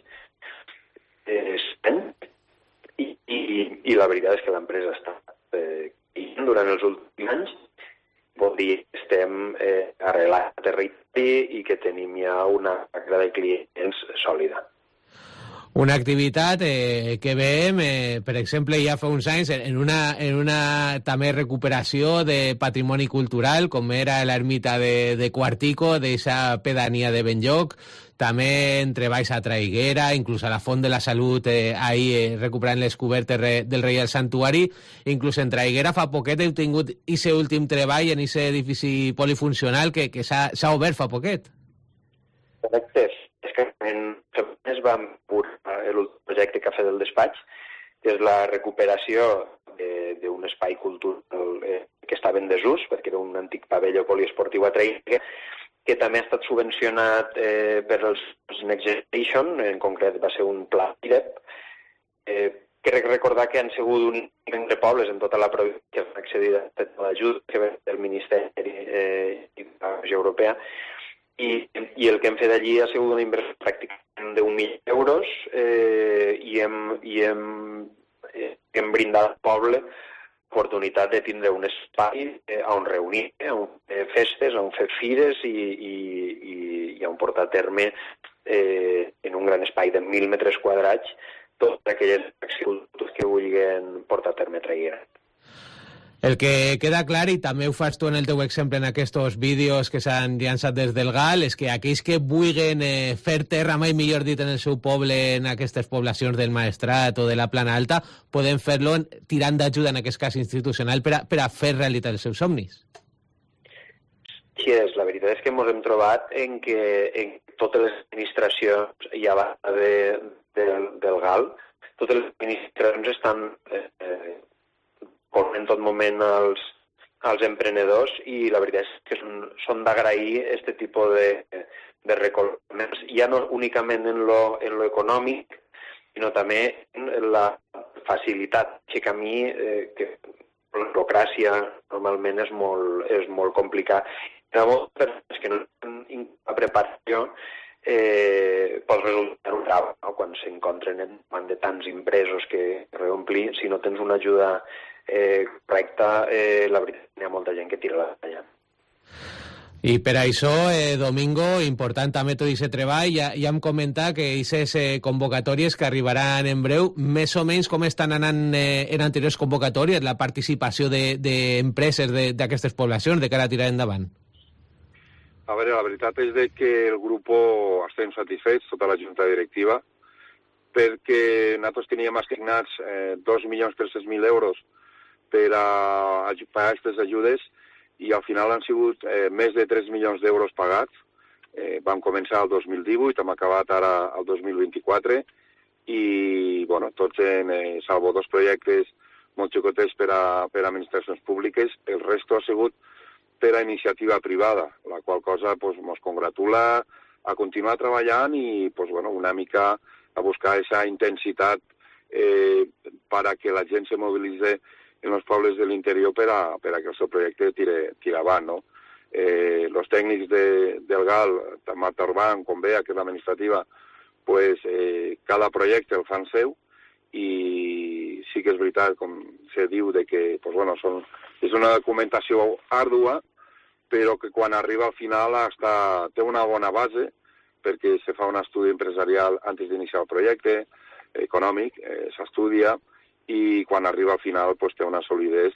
eh, any, i, i, i la veritat és que l'empresa està eh, durant els últims anys, vol dir que estem eh, arrelats a territori i que tenim ja una cartera de clients sòlida.
Una activitat eh, que veiem, eh, per exemple, ja fa uns anys en una, en una també recuperació de patrimoni cultural, com era l'ermita de, de Quartico, d'aquesta pedania de Benlloc, també en treballs a Traiguera, inclús a la Font de la Salut, eh, ahir eh, recuperant les cobertes re, del Reial Santuari, inclús en Traiguera fa poquet heu tingut aquest últim treball en aquest edifici polifuncional que, que s'ha obert fa poquet.
Correcte. És que es va empurrar l'últim projecte que ha fet el despatx, que és la recuperació d'un espai cultural eh, que estava en desús, perquè era un antic pavelló poliesportiu a Traiguera, que també ha estat subvencionat eh, per els Next Generation, en concret va ser un pla I R E P. Eh, crec recordar que han sigut un de pobles en tota la província que han accedit a l'ajut que ve del Ministeri eh, i de la Unió Europea, i, i el que hem fet allí ha sigut una inversió pràcticament d'un milió d'euros eh, i hem, i hem, eh, hem brindat al poble l'oportunitat de tindre un espai eh, on reunir, eh, on fer festes, on fer fires i, i, i, i on portar a terme eh, en un gran espai de mil metres quadrats totes aquelles accions que vulguin portar a terme a Traiguera.
El que queda clar, i també ho fas tu en el teu exemple en aquests vídeos que s'han llançat des del G A L, és que aquells que vulguin eh, fer terra, mai millor dit, en el seu poble, en aquestes poblacions del Maestrat o de la Plana Alta, poden fer-lo tirant d'ajuda, en aquest cas institucional, per a, per a fer realitat els seus somnis.
Sí, és, la veritat és que ens hem trobat en que en totes les administracions, ja va de, de, del G A L, totes les administracions estan eh, eh, en tot moment als, als emprenedors i la veritat és que són, són d'agrair aquest tipus de, de recolzaments, ja no únicament en lo, en lo econòmic, sinó també en la facilitat. Aquest camí eh, que la burocràcia normalment és molt, és molt complicat. Hi ha moltes persones que no tenen la preparació eh, pot resultar un grau, no? Quan s'encontren en de tants impresos que reomplir, si no tens una ajuda Eh, correcta, eh, la veritat, hi ha molta gent que tira la talla.
I per això, eh, Domingo, important també tot aquest treball, ja, ja em comenta que aquestes eh, convocatòries que arribaran en breu, més o menys com estan anant eh, en anteriors convocatòries, la participació d'empreses de, d'aquestes poblacions de cara a tirar endavant?
A veure, la veritat és de que el grup estem satisfets, tota la junta directiva, perquè nosaltres teníem assignats eh, dos milions tres-cents mil euros per a pagar aquestes ajudes i al final han sigut eh, més de tres milions d'euros pagats. Eh, vam començar el dos mil divuit, hem acabat ara el dos mil vint-i-quatre i, bueno, tots en, eh, salvo dos projectes molt xicotets per a, per a administracions públiques, el resto ha sigut per a iniciativa privada, la qual cosa pues, mos congratula a continuar treballant i pues, bueno, una mica a buscar esa intensitat eh, para que la gent se mobilitze en els pobles de l'interior per a, per a que el seu projecte tire, tire avant, no? Eh, los tècnics de, del G A L, tant Marta Urbán com Bea, que és l'administrativa, pues, eh, cada projecte el fan seu i sí que és veritat, com se diu, de que pues, bueno, són, és una documentació àrdua, però que quan arriba al final hasta té una bona base perquè se fa un estudi empresarial antes d'iniciar el projecte, econòmic, eh, s'estudia i quan arriba al final pues, té una solidesa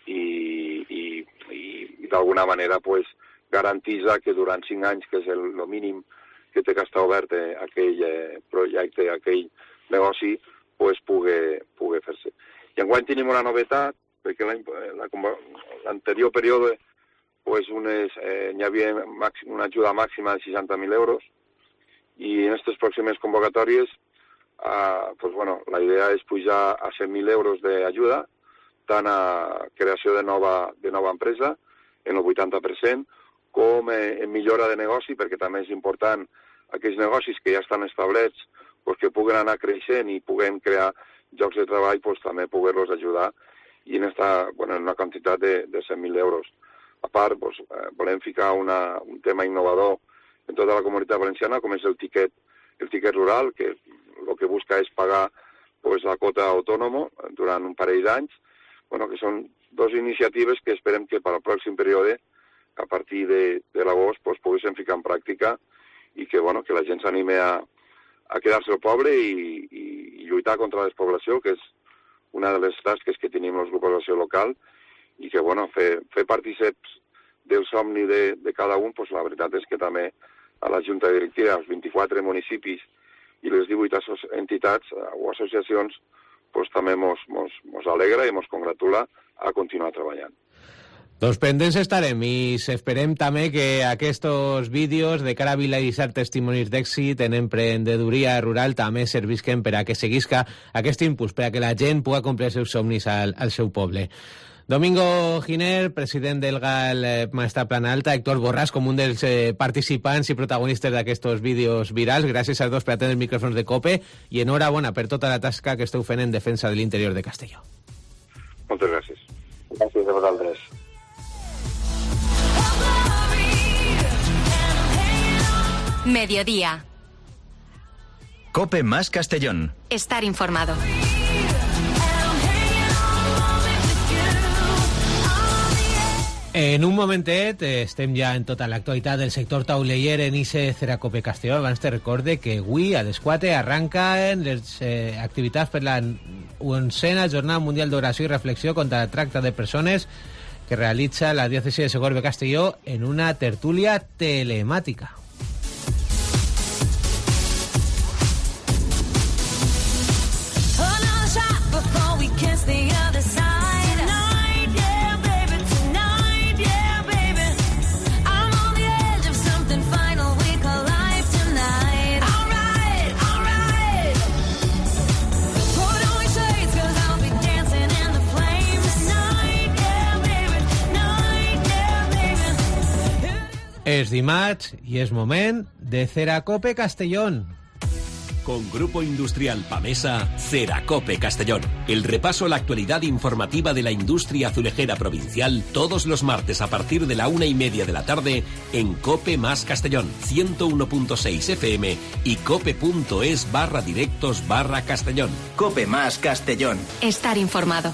i, i, i, i d'alguna manera pues, garantitza que durant cinc anys, que és el, el mínim que té que estar obert eh, aquell eh, projecte, aquell negoci, pues, pugui, pugui fer-se. I enguany tenim una novetat, perquè l'anterior període pues, unes, eh, hi havia una ajuda màxima de seixanta mil euros i en aquestes pròximes convocatòries Uh, pues bueno, la idea és pujar a cent mil euros d'ajuda, tant a creació de nova, de nova empresa, en el vuitanta per cent, com eh, en millora de negoci, perquè també és important aquells negocis que ja estan establerts, pues, que puguen anar creixent i puguem crear llocs de treball, pues, també poder-los ajudar i en, esta, bueno, en una quantitat de, de cent mil euros. A part, pues, eh, volem ficar una, un tema innovador en tota la comunitat valenciana, com és el tiquet, el tiquet rural, que el que busca és pagar pues, la quota autònoma durant un parell d'anys, bueno, que són dues iniciatives que esperem que per al pròxim període, a partir de, de l'agost, pues, poguéssim ficar en pràctica i que, bueno, que la gent s'anime a, a quedar-se al poble i, i, i lluitar contra la despoblació, que és una de les tasques que tenim els grups d'acció local, i que, bueno, fer, fer partíceps del somni de, de cada un, pues, la veritat és que també a la Junta Directiva, als vint-i-quatre municipis i les divuit entitats o associacions pues, també mos, mos, mos alegra i mos congratula a continuar treballant.
Doncs pendents estarem i esperem també que aquests vídeos de cara a viralitzar testimonis d'èxit en emprenedoria rural també servisquen per a que seguisca aquest impuls, per a que la gent pugui complir els seus somnis al, al seu poble. Domingo Giner, president del G A L eh, Maestrat Plana Alta, Héctor Borràs, com un dels eh, participants i protagonistes d'aquests vídeos virals. Gràcies als dos per atendre els micròfons de COPE i enhorabona per tota la tasca que esteu fent en defensa de l'interior de Castelló.
Moltes gràcies.
Gràcies a vosaltres.
Mediodía.
COPE más Castellón.
Estar informado.
En un momentet estem ja en tota l'actualitat del sector tauleller en I C Ceracope Castelló. Abans te recorde que avui a les quatre arranquen les eh, activitats per la onzena Jornada Mundial d'Oració i Reflexió contra la Tracta de Persones que realitza la diòcesi de Segorbe Castelló en una tertúlia telemàtica. Es dimarts i és moment de Ceracope Castellón.
Con Grupo Industrial Pamesa, Ceracope Castellón. El repaso a la actualidad informativa de la industria azulejera provincial todos los martes a partir de la una y media de la tarde en COPE más Castellón, ciento uno punto seis F M y cope.es barra directos barra Castellón.
COPE más Castellón.
Estar informado.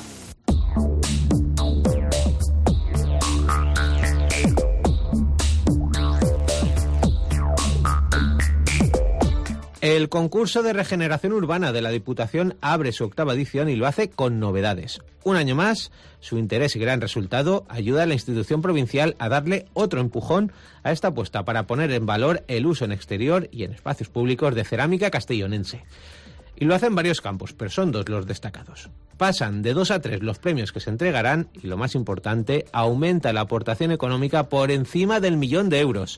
El concurso de regeneración urbana de la Diputación abre su octava edición y lo hace con novedades. Un año más, su interés y gran resultado ayuda a la institución provincial a darle otro empujón a esta apuesta para poner en valor el uso en exterior y en espacios públicos de cerámica castellonense. Y lo hace en varios campos, pero son dos los destacados. Pasan de dos a tres los premios que se entregarán y, lo más importante, aumenta la aportación económica por encima del millón de euros.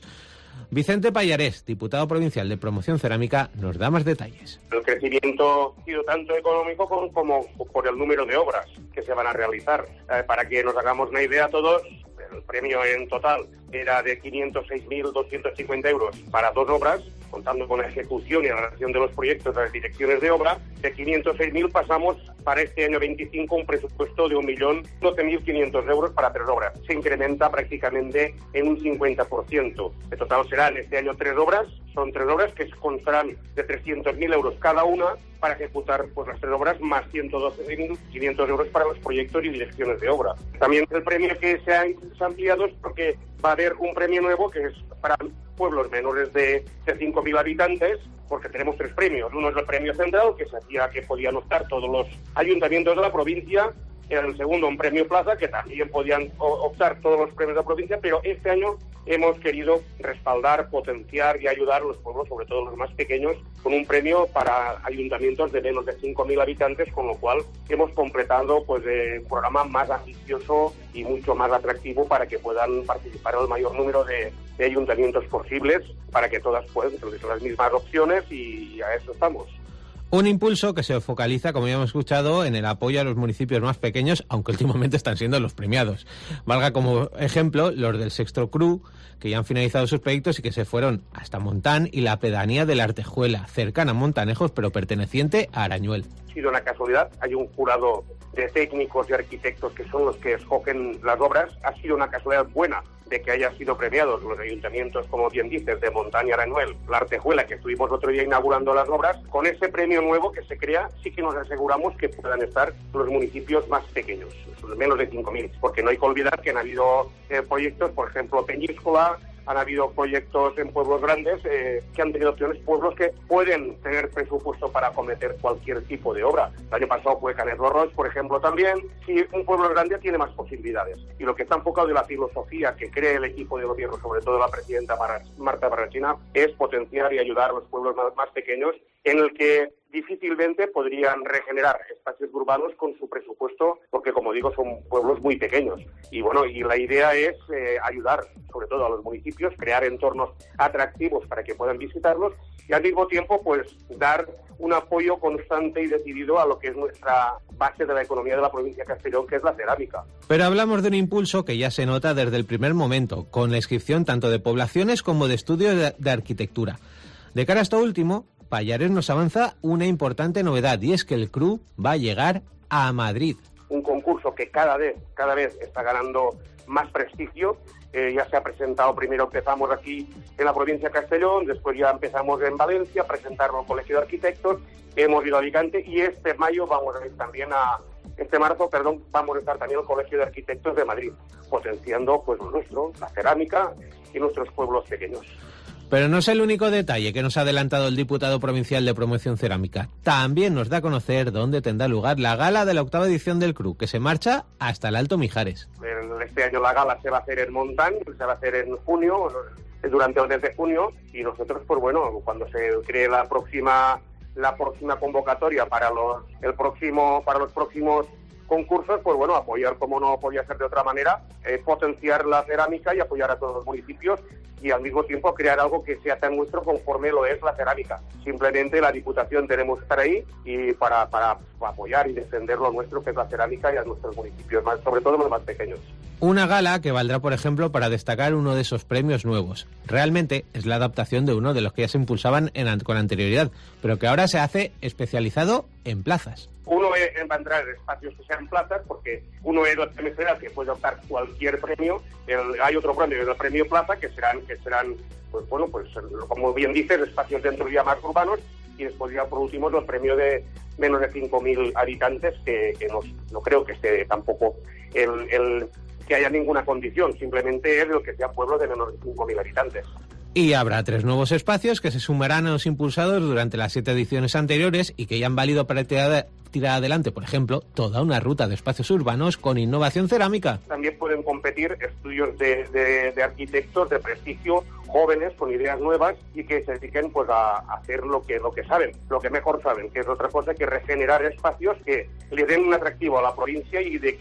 Vicente Pallarés, diputado provincial de Promoción Cerámica, nos da más detalles.
El crecimiento ha sido tanto económico como, como por el número de obras que se van a realizar. Eh, para que nos hagamos una idea todos, el premio en total era de quinientos seis mil doscientos cincuenta euros para dos obras, contando con la ejecución y la redacción de los proyectos de las direcciones de obra. De quinientos seis mil pasamos para este año veinticinco un presupuesto de un millón doce mil quinientos euros para tres obras. Se incrementa prácticamente en un cincuenta por ciento. En total serán este año tres obras, son tres obras que constarán de trescientos mil euros cada una para ejecutar pues las tres obras, más ciento doce mil quinientos euros para los proyectos y direcciones de obra. También el premio que se ha, se ha ampliado es porque va a haber un premio nuevo que es para pueblos menores de, de cinco mil habitantes, porque tenemos tres premios. Uno es el premio central, que se hacía que podían optar todos los ayuntamientos de la provincia. El segundo, un premio plaza, que también podían optar todos los premios de la provincia, pero este año hemos querido respaldar, potenciar y ayudar a los pueblos, sobre todo los más pequeños, con un premio para ayuntamientos de menos de cinco mil habitantes, con lo cual hemos completado pues eh, un programa más ambicioso y mucho más atractivo para que puedan participar el mayor número de, de ayuntamientos posibles, para que todas puedan tener las mismas opciones, y a eso estamos.
Un impulso que se focaliza, como ya hemos escuchado, en el apoyo a los municipios más pequeños, aunque últimamente están siendo los premiados. Valga como ejemplo los del Sexto Cru, que ya han finalizado sus proyectos y que se fueron hasta Montán y la pedanía de la Artejuela, cercana a Montanejos, pero perteneciente a Arañuel.
Ha sido una casualidad, hay un jurado de técnicos y arquitectos que son los que escogen las obras. Ha sido una casualidad buena de que hayan sido premiados los ayuntamientos, como bien dices, de Montán y Arañuel, la Artejuela, que estuvimos otro día inaugurando las obras. Con ese premio nuevo que se crea, sí que nos aseguramos que puedan estar los municipios más pequeños, menos de cinco mil, porque no hay que olvidar que han habido eh, proyectos, por ejemplo, Peñíscola, han habido proyectos en pueblos grandes eh, que han tenido opciones, pueblos que pueden tener presupuesto para acometer cualquier tipo de obra. El año pasado fue Canet lo Roig, por ejemplo, también. Si un pueblo grande tiene más posibilidades. Y lo que está enfocado en la filosofía que cree el equipo de gobierno, sobre todo la presidenta Marta Barrachina, es potenciar y ayudar a los pueblos más, más pequeños, en el que difícilmente podrían regenerar espacios urbanos con su presupuesto, porque, como digo, son pueblos muy pequeños. Y bueno, y la idea es eh, ayudar, sobre todo a los municipios, crear entornos atractivos para que puedan visitarlos, y al mismo tiempo, pues, dar un apoyo constante y decidido a lo que es nuestra base de la economía de la provincia de Castellón, que es la cerámica.
Pero hablamos de un impulso que ya se nota desde el primer momento, con la inscripción tanto de poblaciones como de estudios de, de arquitectura. De cara a esto último, Pallarés nos avanza una importante novedad, y es que el Cru va a llegar a Madrid.
Un concurso que cada vez, cada vez está ganando más prestigio. Eh, ya se ha presentado, primero empezamos aquí en la provincia de Castellón, después ya empezamos en Valencia a presentarlo al Colegio de Arquitectos, hemos ido a Alicante, y este mayo vamos a ir también a, este marzo, perdón, vamos a estar también al Colegio de Arquitectos de Madrid, potenciando pues lo nuestro, la cerámica y nuestros pueblos pequeños.
Pero no es el único detalle que nos ha adelantado el diputado provincial de Promoción Cerámica. También nos da a conocer dónde tendrá lugar la gala de la octava edición del Cru, que se marcha hasta el Alto Mijares.
Este año la gala se va a hacer en Montán, se va a hacer en junio, durante el mes de junio, y nosotros, pues bueno, cuando se cree la próxima la próxima convocatoria para los el próximo para los próximos concursos, pues bueno, apoyar, como no podía ser de otra manera, eh, potenciar la cerámica y apoyar a todos los municipios, y al mismo tiempo crear algo que sea tan nuestro conforme lo es la cerámica. Simplemente la Diputación tenemos que estar ahí y para, para apoyar y defender lo nuestro, que es la cerámica, y a nuestros municipios, más, sobre todo los más pequeños.
Una gala que valdrá, por ejemplo, para destacar uno de esos premios nuevos. Realmente es la adaptación de uno de los que ya se impulsaban en, con anterioridad, pero que ahora se hace especializado en plazas.
Uno es, va a entrar en espacios que sean plazas, porque uno es el premio general, que puede optar cualquier premio. El, hay otro premio, el premio plaza, que serán, que serán pues bueno, pues como bien dices, espacios dentro ya más urbanos, y después ya por último el premio de menos de cinco mil habitantes, que, que no, no creo que esté tampoco el, el que haya ninguna condición, simplemente es lo que sea pueblos de menos de cinco mil habitantes.
Y habrá tres nuevos espacios que se sumarán a los impulsados durante las siete ediciones anteriores y que ya han valido para tirar, tirar adelante, por ejemplo, toda una ruta de espacios urbanos con innovación cerámica.
También pueden competir estudios de, de, de arquitectos de prestigio, jóvenes con ideas nuevas y que se dediquen pues a hacer lo que lo que saben, lo que mejor saben, que es otra cosa que regenerar espacios que le den un atractivo a la provincia y de que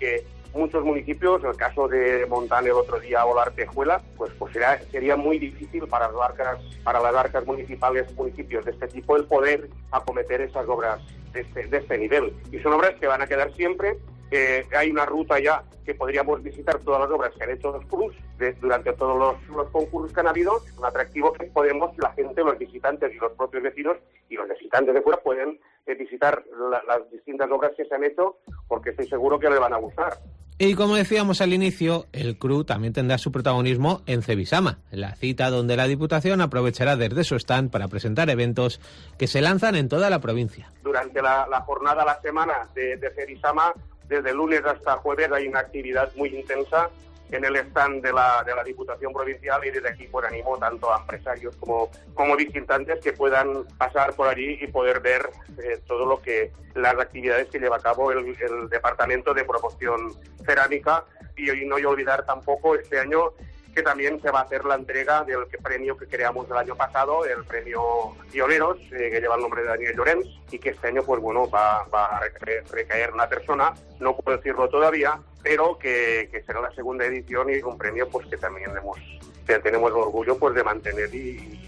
muchos municipios, en el caso de Montán el otro día o la Artejuela, pues, pues sería, sería muy difícil para las arcas, para las arcas municipales, municipios de este tipo, el poder acometer esas obras de este, de este nivel. Y son obras que van a quedar siempre. Eh, hay una ruta ya que podríamos visitar todas las obras que han hecho los Cruz de, durante todos los, los concursos que han habido, un atractivo que podemos, la gente, los visitantes y los propios vecinos y los visitantes de fuera pueden eh, visitar la, las distintas obras que se han hecho, porque estoy seguro que les van a gustar.
Y como decíamos al inicio, el C R U también tendrá su protagonismo en Cebisama, la cita donde la Diputación aprovechará desde su stand para presentar eventos que se lanzan en toda la provincia.
Durante la, la jornada, la semana de, de Cebisama, desde lunes hasta jueves hay una actividad muy intensa en el stand de la, de la Diputación Provincial, y desde aquí pues animo tanto a empresarios como, como visitantes que puedan pasar por allí y poder ver eh, todo lo que las actividades que lleva a cabo el, el Departamento de Promoción Cerámica. Y, y no hay que olvidar tampoco este año que también se va a hacer la entrega del que premio que creamos el año pasado, el premio Pioneros, eh, que lleva el nombre de Daniel Llorens, y que este año pues bueno va, va a recaer, recaer una persona, no puedo decirlo todavía, pero que, que será la segunda edición, y es un premio pues que también hemos, que tenemos el orgullo pues de mantener. y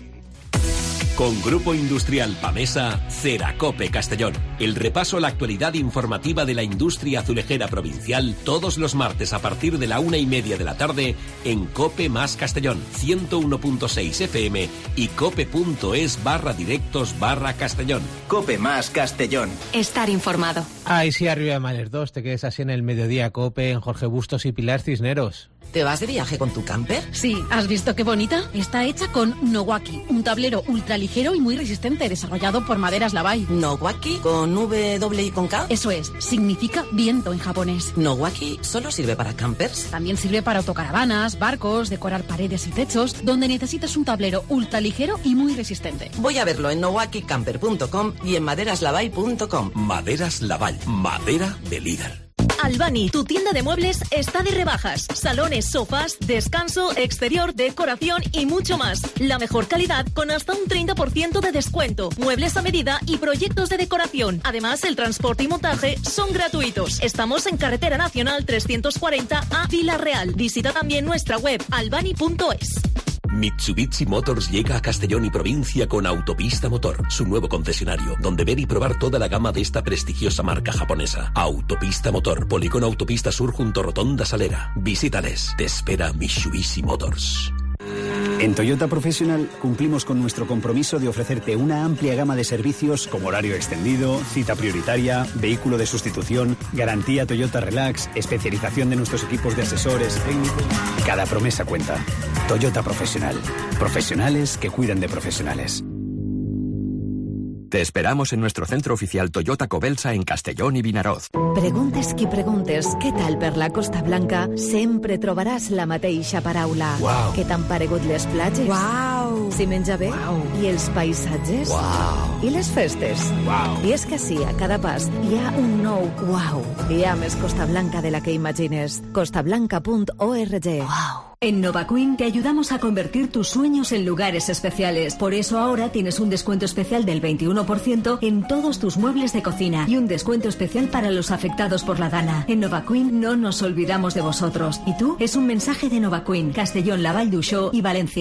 Con Grupo Industrial Pamesa, Ceracope Castellón. El repaso a la actualidad informativa de la industria azulejera provincial todos los martes a partir de la una y media de la tarde en Cope más Castellón, ciento uno punto seis F M y cope.es barra directos barra Castellón.
Cope más Castellón.
Estar informado.
Ay, sí, arriba de Males dos, te quedes así en el mediodía Cope, en Jorge Bustos y Pilar Cisneros.
¿Te vas de viaje con tu camper?
Sí, ¿has visto qué bonita? Está hecha con Nowaki, un tablero ultraligero y muy resistente, desarrollado por Maderas Lavai.
¿Nowaki? ¿Con W, doble y con K?
Eso es, significa viento en japonés.
¿Nowaki solo sirve para campers?
También sirve para autocaravanas, barcos, decorar paredes y techos, donde necesitas un tablero ultraligero y muy resistente.
Voy a verlo en nowaki camper punto com y en maderaslavai punto com.
Maderas Lavai, madera de líder.
Albani, tu tienda de muebles está de rebajas. Salones, sofás, descanso, exterior, decoración y mucho más. La mejor calidad con hasta un treinta por ciento de descuento. Muebles a medida y proyectos de decoración. Además, el transporte y montaje son gratuitos. Estamos en Carretera Nacional trescientos cuarenta a Vila Real. Visita también nuestra web albani punto es.
Mitsubishi Motors llega a Castellón y provincia con Autopista Motor, su nuevo concesionario, donde ver y probar toda la gama de esta prestigiosa marca japonesa. Autopista Motor, Polígono Autopista Sur junto Rotonda Salera. Visítales, te espera Mitsubishi Motors.
En Toyota Professional cumplimos con nuestro compromiso de ofrecerte una amplia gama de servicios como horario extendido, cita prioritaria, vehículo de sustitución, garantía Toyota Relax, especialización de nuestros equipos de asesores técnicos. Cada promesa cuenta. Toyota Professional. Profesionales que cuidan de profesionales.
Te esperamos en nuestro centro oficial Toyota Cobelsa en Castellón i Vinaroz.
Preguntes qui preguntes què tal per la Costa Blanca, sempre trobaràs la mateixa paraula.
Wow.
Què t'han paregut les platges? Wow. Si menja bé?
Wow.
I els paisatges?
Wow.
I les festes?
Wow.
I és que sí, a cada pas hi ha un nou wow. Hi ha més Costa Blanca de la que imagines. costa blanca punto org.
Wow.
En Nova Queen te ayudamos a convertir tus sueños en lugares especiales. Por eso ahora tienes un descuento especial del veintiuno por ciento en todos tus muebles de cocina y un descuento especial para los afectados por la Dana. En Nova Queen no nos olvidamos de vosotros. ¿Y tú? Es un mensaje de Nova Queen, Castellón, La Vall d'Uixó y Valencia.